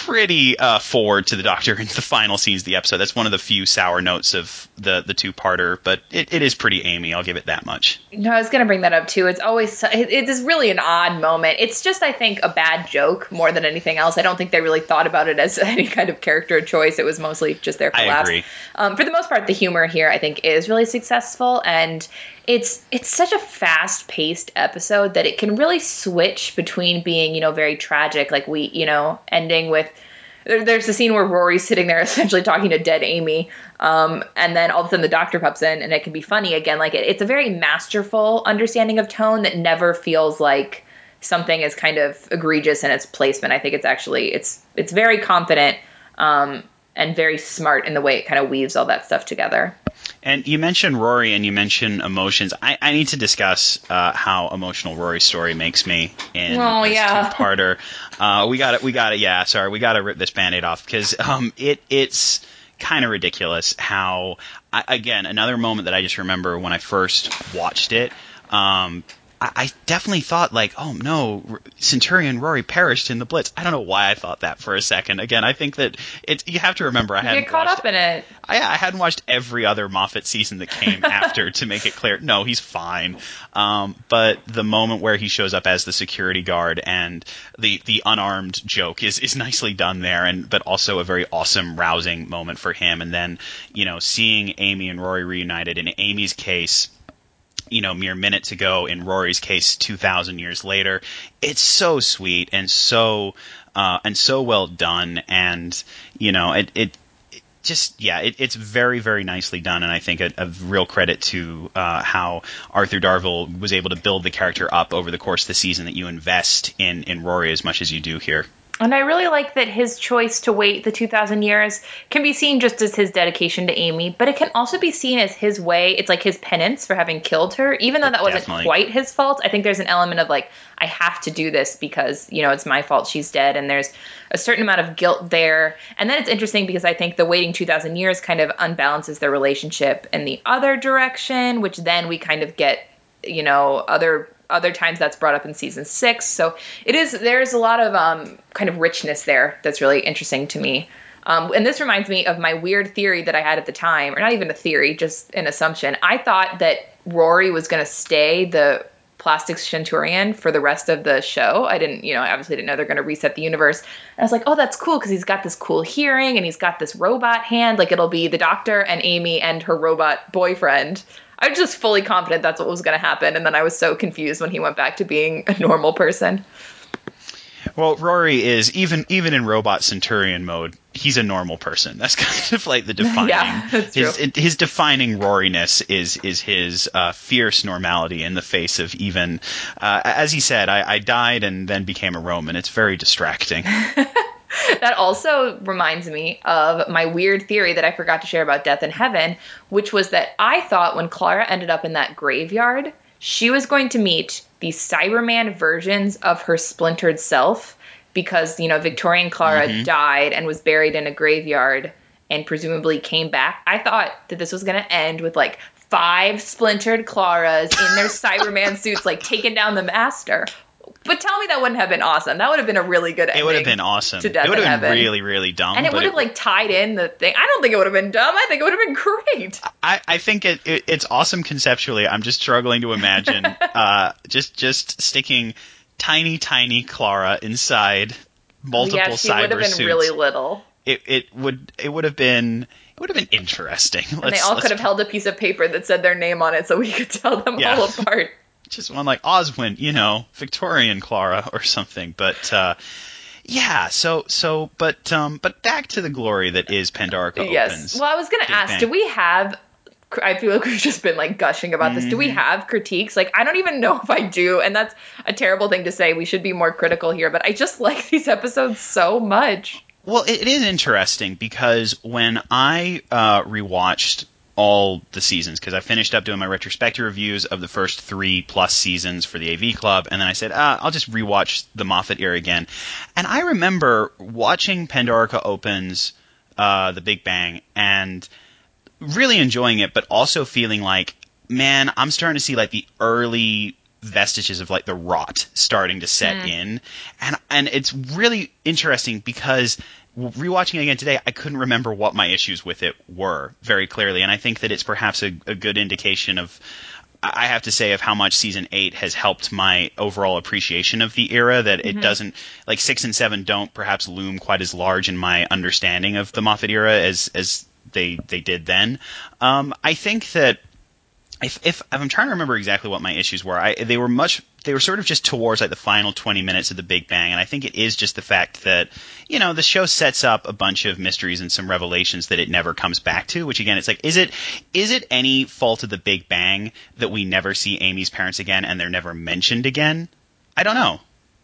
pretty uh, forward to the Doctor in the final scenes of the episode. That's one of the few sour notes of the, the two-parter, but it, it is pretty Amy. I'll give it that much. No, I was going to bring that up, too. It's always, it, it is really an odd moment. It's just, I think, a bad joke more than anything else. I don't think they really thought about it as any kind of character choice. It was mostly just there for I laughs. agree. Um, for the most part, the humor here, I think, is really successful, and it's it's such a fast-paced episode that it can really switch between being, you know, very tragic, like we, you know, ending with, there, there's the scene where Rory's sitting there essentially talking to dead Amy, um, and then all of a sudden the Doctor pops in, and it can be funny again. Like, it, it's a very masterful understanding of tone that never feels like something is kind of egregious in its placement. I think it's actually, it's it's very confident, um, and very smart in the way it kind of weaves all that stuff together. And you mentioned Rory and you mentioned emotions. I, I need to discuss uh, how emotional Rory's story makes me in Oh, this yeah. two-parter. Uh, we got it. We got it. Yeah, sorry. We got to rip this Band-Aid off because um, it it's kind of ridiculous how, I, again, another moment that I just remember when I first watched it. Um, I, I definitely thought, like, oh, no, Centurion Rory perished in the Blitz. I don't know why I thought that for a second. Again, I think that it. You have to remember I You hadn't get caught watched up in it. I, I hadn't watched every other Moffat season that came after to make it clear. No, he's fine. Um, but the moment where he shows up as the security guard and the, the unarmed joke is, is nicely done there, and but also a very awesome, rousing moment for him. And then, you know, seeing Amy and Rory reunited. In Amy's case, you know, mere minutes ago. In Rory's case, two thousand years later. It's so sweet and so uh, and so well done. And, you know, it... it Just yeah, it, it's very, very nicely done, and I think a, a real credit to uh, how Arthur Darvill was able to build the character up over the course of the season, that you invest in, in Rory as much as you do here. And I really like that his choice to wait the two thousand years can be seen just as his dedication to Amy, but it can also be seen as his way. It's like his penance for having killed her, even though that wasn't Definitely. quite his fault. I think there's an element of like, I have to do this because, you know, it's my fault she's dead, and there's a certain amount of guilt there. And then it's interesting because I think the waiting two thousand years kind of unbalances their relationship in the other direction, which then we kind of get, you know, other other times that's brought up in season six. So it is, there's a lot of um, kind of richness there that's really interesting to me. Um, and this reminds me of my weird theory that I had at the time, or not even a theory, just an assumption. I thought that Rory was going to stay the plastic Centurion for the rest of the show. I didn't, you know, I obviously didn't know they're going to reset the universe. And I was like, oh, that's cool because he's got this cool hearing and he's got this robot hand. Like, it'll be the Doctor and Amy and her robot boyfriend. I was just fully confident that's what was going to happen. And then I was so confused when he went back to being a normal person. Well, Rory is, even even in robot Centurion mode, he's a normal person. That's kind of like the defining, Yeah, that's true. his, his defining Roriness is is his uh, fierce normality in the face of even, uh, as he said, I, I died and then became a Roman. It's very distracting. That also reminds me of my weird theory that I forgot to share about Death in Heaven, which was that I thought when Clara ended up in that graveyard, she was going to meet the Cyberman versions of her splintered self because, you know, Victorian Clara Mm-hmm. died and was buried in a graveyard and presumably came back. I thought that this was going to end with like five splintered Claras in their Cyberman suits, like taking down the Master. But tell me that wouldn't have been awesome. That would have been a really good ending. It would have been awesome. To Death it would in have been Heaven. really, really dumb. And it but would have, like, tied in the thing. I don't think it would have been dumb. I think it would have been great. I, I think it, it it's awesome conceptually. I'm just struggling to imagine uh, just just sticking tiny, tiny Clara inside multiple yeah, she cyber would have been suits. really little. It it would it would have been it would have been interesting. And Let's, they all let's, could have held a piece of paper that said their name on it so we could tell them Yeah. all apart. just one like Oswin, you know, Victorian Clara or something. But uh, yeah, so so but um, but back to the glory that is Pandorica Yes. Opens. Well, I was going to Big ask, Bang. do we have... I feel like we've just been, like, gushing about this. Do we have critiques? Like, I don't even know if I do, and that's a terrible thing to say. We should be more critical here, but I just like these episodes so much. Well, it, it is interesting because when I uh, rewatched all the seasons, because I finished up doing my retrospective reviews of the first three plus seasons for the A V Club, and then I said, ah, I'll just rewatch the Moffat era again. And I remember watching Pandorica Opens, uh, The Big Bang, and really enjoying it, but also feeling like, man, I'm starting to see like the early vestiges of like the rot starting to set mm. in, and and it's really interesting because rewatching it again today, I couldn't remember what my issues with it were very clearly, and I think that it's perhaps a, a good indication of, I have to say, of how much season eight has helped my overall appreciation of the era, that mm-hmm. it doesn't, like six and seven don't perhaps loom quite as large in my understanding of the Moffat era as, as they, they did then. Um, I think that if, if, if I'm trying to remember exactly what my issues were, I, they were much, they were sort of just towards like the final twenty minutes of the Big Bang. And I think it is just the fact that, you know, the show sets up a bunch of mysteries and some revelations that it never comes back to, which again, it's like, is it, is it any fault of the Big Bang that we never see Amy's parents again and they're never mentioned again? I don't know.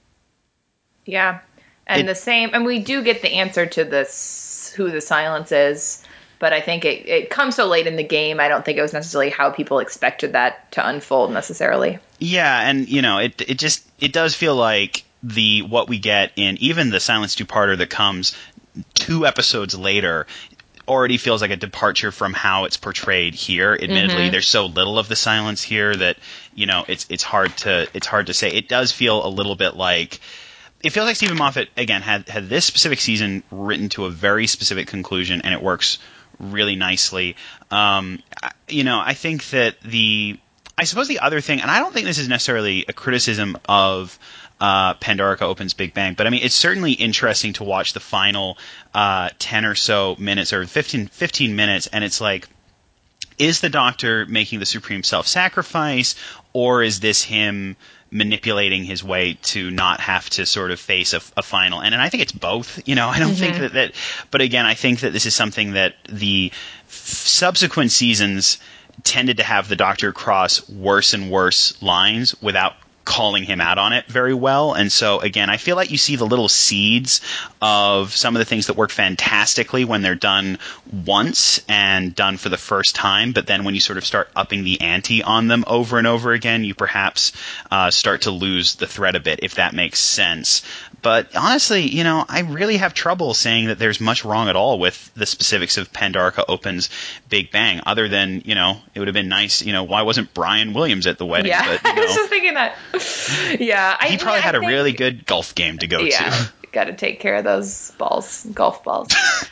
Yeah. And it, the same, and we do get the answer to this, who the silence is. But I think it, it comes so late in the game, I don't think it was necessarily how people expected that to unfold necessarily. Yeah, and, you know, it it just, it does feel like the, what we get in even the Silence two-parter that comes two episodes later already feels like a departure from how it's portrayed here. Admittedly, mm-hmm. there's so little of the silence here that, you know, it's it's hard to it's hard to say. It does feel a little bit like, it feels like Stephen Moffat, again, had, had this specific season written to a very specific conclusion, and it works really nicely. Um, you know, I think that the, I suppose the other thing, and I don't think this is necessarily a criticism of uh, Pandorica Opens Big Bang, but I mean, it's certainly interesting to watch the final uh, ten or so minutes, or fifteen, fifteen minutes, and it's like, is the Doctor making the supreme self-sacrifice, or is this him manipulating his way to not have to sort of face a, a final end? And I think it's both. You know, I don't mm-hmm. think that, that, but again, I think that this is something that the f- subsequent seasons tended to have the Doctor cross worse and worse lines without calling him out on it very well. And so, again, I feel like you see the little seeds of some of the things that work fantastically when they're done once and done for the first time, but then when you sort of start upping the ante on them over and over again, you perhaps uh, start to lose the thread a bit, if that makes sense. But honestly, you know, I really have trouble saying that there's much wrong at all with the specifics of Pandorica Opens Big Bang, other than, you know, it would have been nice, you know, why wasn't Brian Williams at the wedding? Yeah, but, you know, I was just thinking that. Yeah, I he probably I had think, a really good golf game to go yeah, to. Got to take care of those balls, golf balls.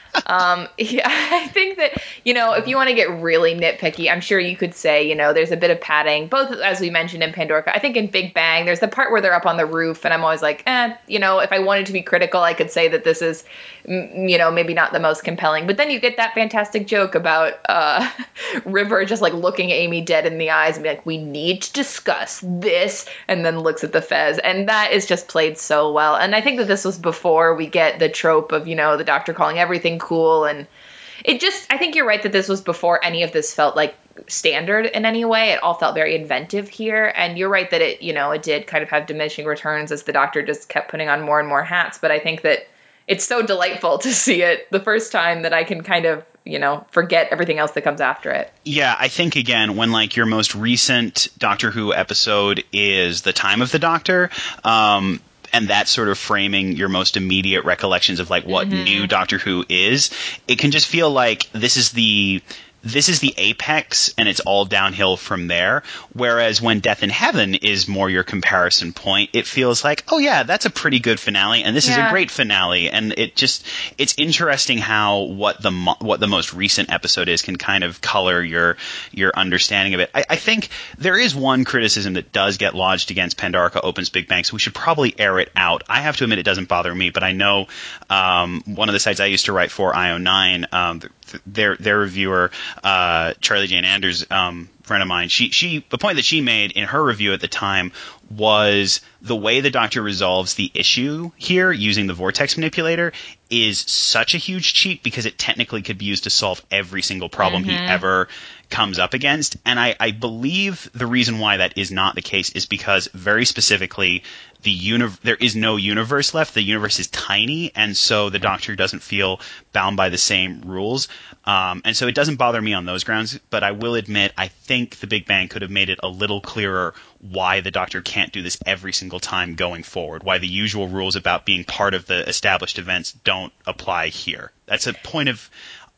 um, yeah, I think that, you know, if you want to get really nitpicky, I'm sure you could say, you know, there's a bit of padding, both as we mentioned in Pandorica. I think in Big Bang, there's the part where they're up on the roof, and I'm always like, eh, you know, if I wanted to be critical, I could say that this is, you know, maybe not the most compelling. But then you get that fantastic joke about uh, River just like looking Amy dead in the eyes and be like, we need to discuss this, and then looks at the Fez, and that is just played so well. And I think that this was before we get the trope of, you know, the Doctor calling everything cool, and it just, I think you're right that this was before any of this felt like standard in any way. It all felt very inventive here, and you're right that it, you know, it did kind of have diminishing returns as the Doctor just kept putting on more and more hats, but I think that it's so delightful to see it the first time that I can kind of, you know, forget everything else that comes after it. Yeah, I think, again, when, like, your most recent Doctor Who episode is The Time of the Doctor, um, and that's sort of framing your most immediate recollections of, like, what mm-hmm. new Doctor Who is, it can just feel like this is the... This is the apex, and it's all downhill from there. Whereas when Death in Heaven is more your comparison point, it feels like, oh yeah, that's a pretty good finale, and this yeah. is a great finale. And it just, it's interesting how what the mo- what the most recent episode is can kind of color your your understanding of it. I, I think there is one criticism that does get lodged against Pandorica Opens Big Bang, so we should probably air it out. I have to admit it doesn't bother me, but I know um, one of the sites I used to write for, I O nine, um, their their reviewer, uh, Charlie Jane Anders, um, friend of mine, she she the point that she made in her review at the time was the way the Doctor resolves the issue here using the vortex manipulator is such a huge cheat because it technically could be used to solve every single problem mm-hmm. he ever comes up against. And I, I believe the reason why that is not the case is because very specifically the uni- there is no universe left. The universe is tiny, and so the Doctor doesn't feel bound by the same rules. Um, and so it doesn't bother me on those grounds, but I will admit I think the Big Bang could have made it a little clearer why the Doctor can't do this every single time going forward, why the usual rules about being part of the established events don't apply here. That's a point of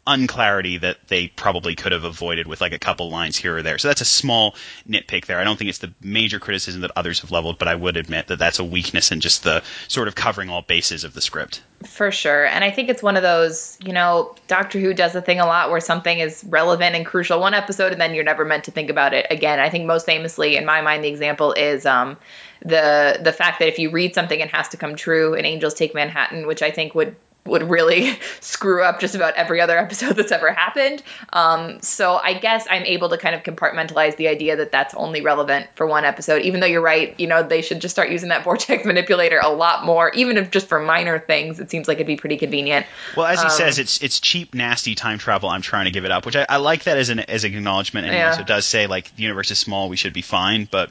unclarity that they probably could have avoided with like a couple lines here or there. So that's a small nitpick there. I don't think it's the major criticism that others have leveled, but I would admit that that's a weakness in just the sort of covering all bases of the script. For sure. And I think it's one of those, you know, Doctor Who does a thing a lot where something is relevant and crucial one episode and then you're never meant to think about it again. I think most famously, in my mind, the example is um, the the fact that if you read something it has to come true in Angels Take Manhattan, which I think would would really screw up just about every other episode that's ever happened. Um, so I guess I'm able to kind of compartmentalize the idea that that's only relevant for one episode, even though you're right, you know, they should just start using that vortex manipulator a lot more, even if just for minor things, it seems like it'd be pretty convenient. Well, as he um, says, it's it's cheap, nasty time travel. I'm trying to give it up, which I, I like that as an as an acknowledgement. And yeah. he also does say, like, the universe is small, we should be fine, but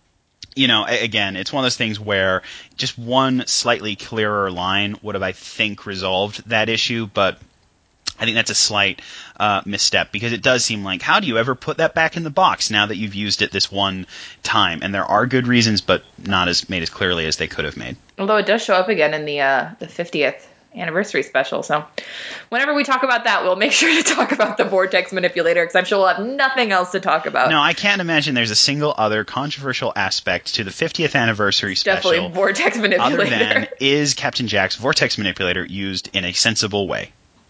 you know, again, it's one of those things where just one slightly clearer line would have, I think, resolved that issue, but I think that's a slight uh, misstep, because it does seem like, how do you ever put that back in the box now that you've used it this one time? And there are good reasons, but not as made as clearly as they could have made. Although it does show up again in the uh, the fiftieth anniversary special. So whenever we talk about that, we'll make sure to talk about the vortex manipulator, because I'm sure we'll have nothing else to talk about. No, I can't imagine there's a single other controversial aspect to the fiftieth anniversary special. Definitely vortex manipulator. Other than, is Captain Jack's vortex manipulator used in a sensible way?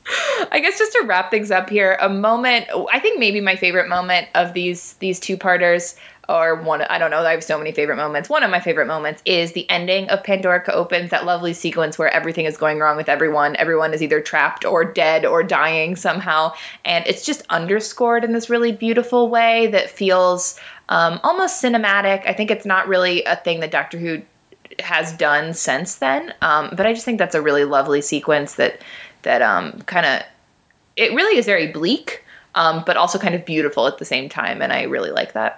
I guess just to wrap things up here, a moment, I think maybe my favorite moment of these these two-parters, or one, I don't know, I have so many favorite moments. One of my favorite moments is the ending of Pandorica Opens, that lovely sequence where everything is going wrong with everyone. Everyone is either trapped or dead or dying somehow. And it's just underscored in this really beautiful way that feels um, almost cinematic. I think it's not really a thing that Doctor Who has done since then. Um, but I just think that's a really lovely sequence that, that um, kind of, it really is very bleak, um, but also kind of beautiful at the same time. And I really like that.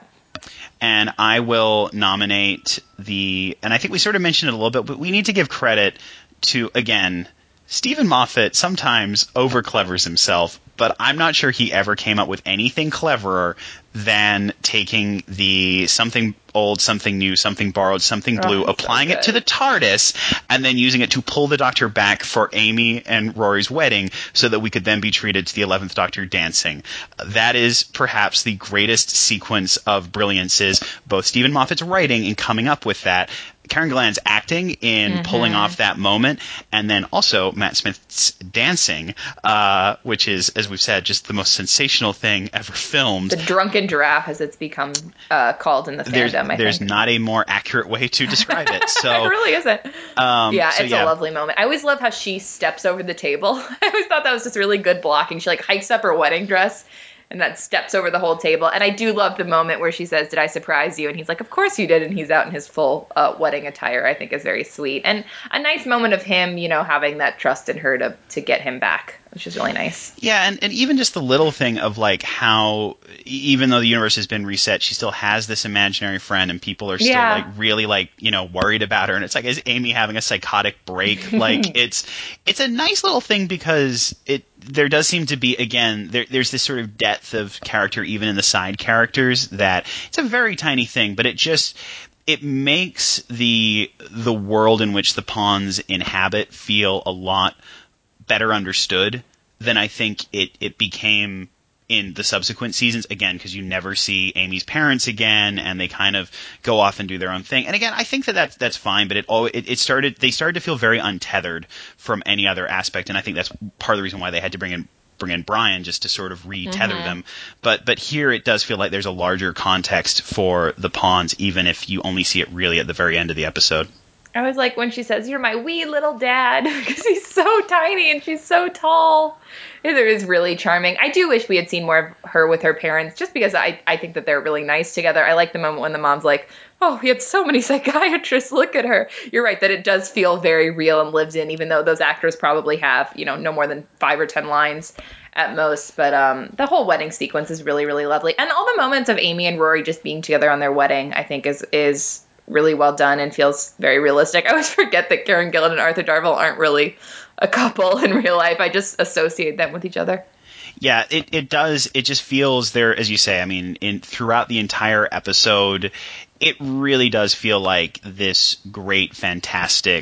And I will nominate the, and I think we sort of mentioned it a little bit, but we need to give credit to, again, Stephen Moffat sometimes over-clevers himself, but I'm not sure he ever came up with anything cleverer than taking the something old, something new, something borrowed, something blue, Oh, applying so it to the TARDIS, and then using it to pull the Doctor back for Amy and Rory's wedding so that we could then be treated to the eleventh Doctor dancing. That is perhaps the greatest sequence of brilliances, both Stephen Moffat's writing and coming up with that, Karen Gillan's acting in Mm-hmm. pulling off that moment, and then also Matt Smith's dancing, uh, which is, as we've said, just the most sensational thing ever filmed. The drunken giraffe, as it's become uh, called in the There's, fandom, I there's think. not a more accurate way to describe it. So It really isn't. um, yeah, so it's yeah. a lovely moment. I always love how she steps over the table. I always thought that was just really good blocking. She like hikes up her wedding dress and that steps over the whole table. And I do love the moment where she says, "Did I surprise you?" And he's like, "Of course you did." And he's out in his full uh, wedding attire. I think is very sweet. And a nice moment of him, you know, having that trust in her to, to get him back, which is really nice. Yeah, and, and even just the little thing of like how, even though the universe has been reset, she still has this imaginary friend, and people are still Yeah. like really like, you know, worried about her. And it's like, is Amy having a psychotic break? Like it's it's a nice little thing, because it there does seem to be, again, there, there's this sort of depth of character even in the side characters that it's a very tiny thing, but it just it makes the the world in which the pawns inhabit feel a lot better understood than I think it, it became in the subsequent seasons, again, because you never see Amy's parents again, and they kind of go off and do their own thing. And again, I think that that's, that's fine, but it, all, it, it started, they started to feel very untethered from any other aspect, and I think that's part of the reason why they had to bring in bring in Brian, just to sort of re-tether Mm-hmm. them. But but here it does feel like there's a larger context for the pawns, even if you only see it really at the very end of the episode. I was like, when she says, "You're my wee little dad," because he's so tiny and she's so tall. It is really charming. I do wish we had seen more of her with her parents, just because I, I think that they're really nice together. I like the moment when the mom's like, "Oh, we had so many psychiatrists. Look at her." You're right that it does feel very real and lived in, even though those actors probably have, you know, no more than five or ten lines at most. But um, the whole wedding sequence is really, really lovely. And all the moments of Amy and Rory just being together on their wedding, I think is is... really well done and feels very realistic. I always forget that Karen Gillan and Arthur Darvill aren't really a couple in real life. I just associate them with each other. Yeah, it, it does. It just feels there, as you say, I mean, in throughout the entire episode, it really does feel like this great, fantastic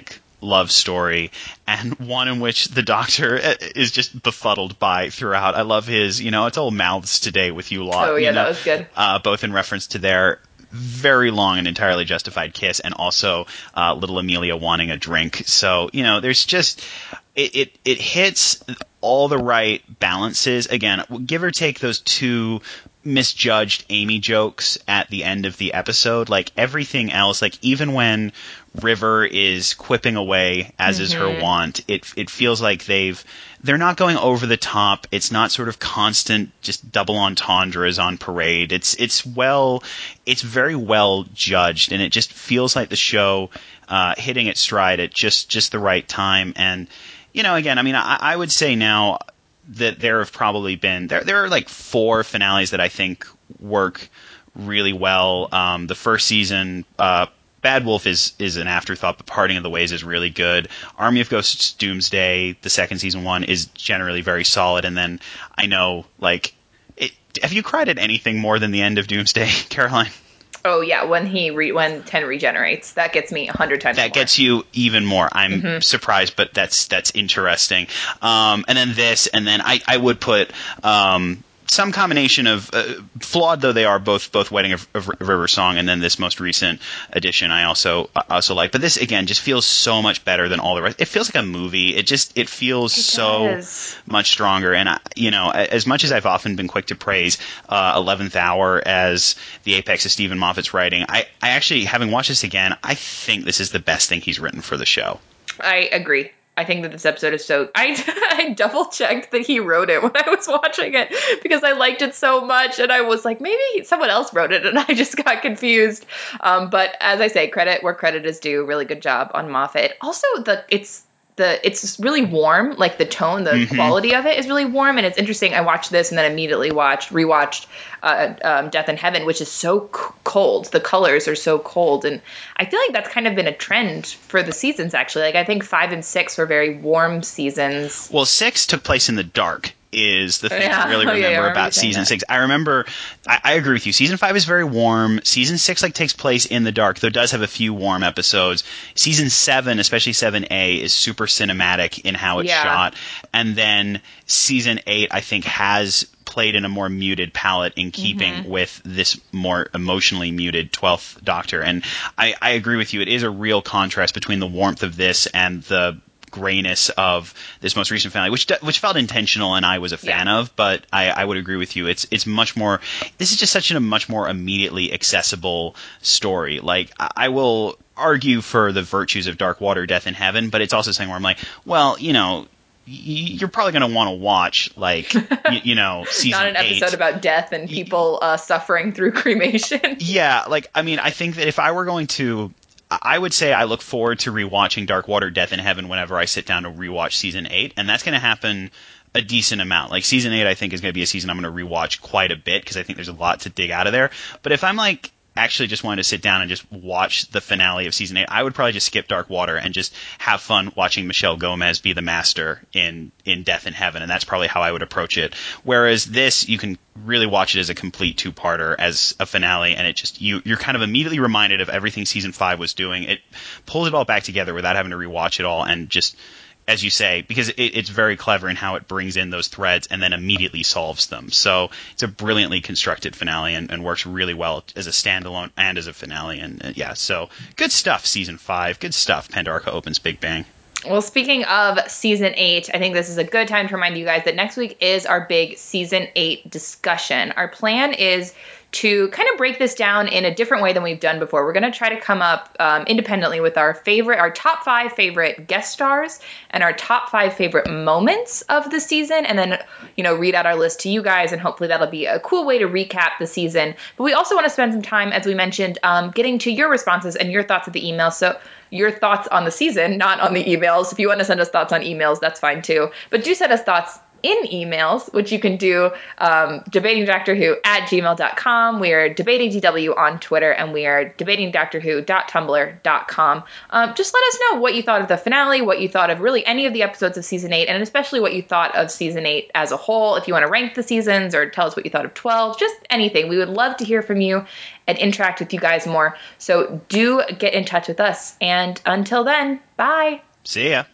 love story, and one in which the Doctor is just befuddled by throughout. I love his, you know, it's all mouths today with you lot. Oh, yeah, you know, that was good. Uh, both in reference to their very long and entirely justified kiss, and also uh, little Amelia wanting a drink. So, you know, there's just, it, it, it hits all the right balances. Again, give or take those two misjudged Amy jokes at the end of the episode, like everything else, like even when River is quipping away, as mm-hmm. is her wont, it it feels like they've they're not going over the top. It's not sort of constant just double entendres on parade. It's it's well it's very well judged, and it just feels like the show uh, hitting its stride at just just the right time. And you know, again, I mean, I, I would say now that there have probably been there there are like four finales that I think work really well. Um, the first season, uh, Bad Wolf is is an afterthought, but Parting of the Ways is really good. Army of Ghosts Doomsday, the second season one, is generally very solid. And then I know, like, it, have you cried at anything more than the end of Doomsday, Caroline? Oh yeah, when he re- when Ten regenerates, that gets me a hundred times. That more. gets you even more. I'm mm-hmm. surprised, but that's that's interesting. Um, and then this, and then I I would put um, some combination of uh, flawed though they are, both both Wedding of, of River Song and then this most recent edition I also I also like. But this again just feels so much better than all the rest. It feels like a movie. It just it feels it so does. much stronger. And I, you know, as much as I've often been quick to praise uh, eleventh Hour as the apex of Stephen Moffat's writing, I I actually, having watched this again, I think this is the best thing he's written for the show. I agree. I think that this episode is so... I, I double-checked that he wrote it when I was watching it because I liked it so much, and I was like, maybe someone else wrote it, and I just got confused. Um, but as I say, credit where credit is due. Really good job on Moffat. Also, the it's the it's really warm. Like, the tone, the Mm-hmm. quality of it is really warm, and it's interesting. I watched this and then immediately watched, rewatched uh, um, Death in Heaven, which is so c- cold. The colors are so cold, and I feel like that's kind of been a trend for the seasons, actually. Like, I think five and six were very warm seasons. Well, six took place in the dark is the thing Yeah. I really remember, oh, yeah, I remember about season that. six. I remember, I, I agree with you. Season five is very warm. Season six like takes place in the dark, though it does have a few warm episodes. Season seven, especially seven A, is super cinematic in how it's Yeah. shot. And then season eight, I think, has played in a more muted palette in keeping mm-hmm. with this more emotionally muted twelfth Doctor. And I, I agree with you. It is a real contrast between the warmth of this and the grayness of this most recent finale, which which felt intentional and I was a fan yeah. of, but I, I would agree with you. It's it's much more. This is just such a much more immediately accessible story. Like, I will argue for the virtues of Dark Water, Death in Heaven, but it's also something where I'm like, well, you know, you're probably going to want to watch, like, you, you know, season Not an eight. episode about death and people uh, suffering through cremation. Yeah, like, I mean, I think that if I were going to, I would say I look forward to rewatching Dark Water, Death in Heaven whenever I sit down to rewatch season eight, and that's going to happen a decent amount. Like, season eight, I think, is going to be a season I'm going to rewatch quite a bit because I think there's a lot to dig out of there. But if I'm like actually just wanted to sit down and just watch the finale of season eight, I would probably just skip Dark Water and just have fun watching Michelle Gomez be the master in, in Death in Heaven, and that's probably how I would approach it. Whereas this, you can really watch it as a complete two-parter, as a finale, and it just, you, you're kind of immediately reminded of everything season five was doing. It pulls it all back together without having to rewatch it all, and just, as you say, because it, it's very clever in how it brings in those threads and then immediately solves them. So it's a brilliantly constructed finale and, and works really well as a standalone and as a finale. And uh, yeah, so good stuff, season five. Good stuff. Pandorica opens Big Bang. Well, speaking of season eight, I think this is a good time to remind you guys that next week is our big season eight discussion. Our plan is to kind of break this down in a different way than we've done before. We're going to try to come up um, independently with our favorite, our top five favorite guest stars and our top five favorite moments of the season, and then, you know, read out our list to you guys, and hopefully that'll be a cool way to recap the season. But we also want to spend some time, as we mentioned, um, getting to your responses and your thoughts of the email. So your thoughts on the season, not on the emails. If you want to send us thoughts on emails, that's fine too. But do send us thoughts in emails, which you can do um, debating doctor who at gmail dot com. We are debating D W on Twitter, and we are debating doctor who dot tumblr dot com. Um, just let us know what you thought of the finale, what you thought of really any of the episodes of season eight, and especially what you thought of season eight as a whole. If you want to rank the seasons or tell us what you thought of twelve, just anything. We would love to hear from you and interact with you guys more. So do get in touch with us. And until then, bye. See ya.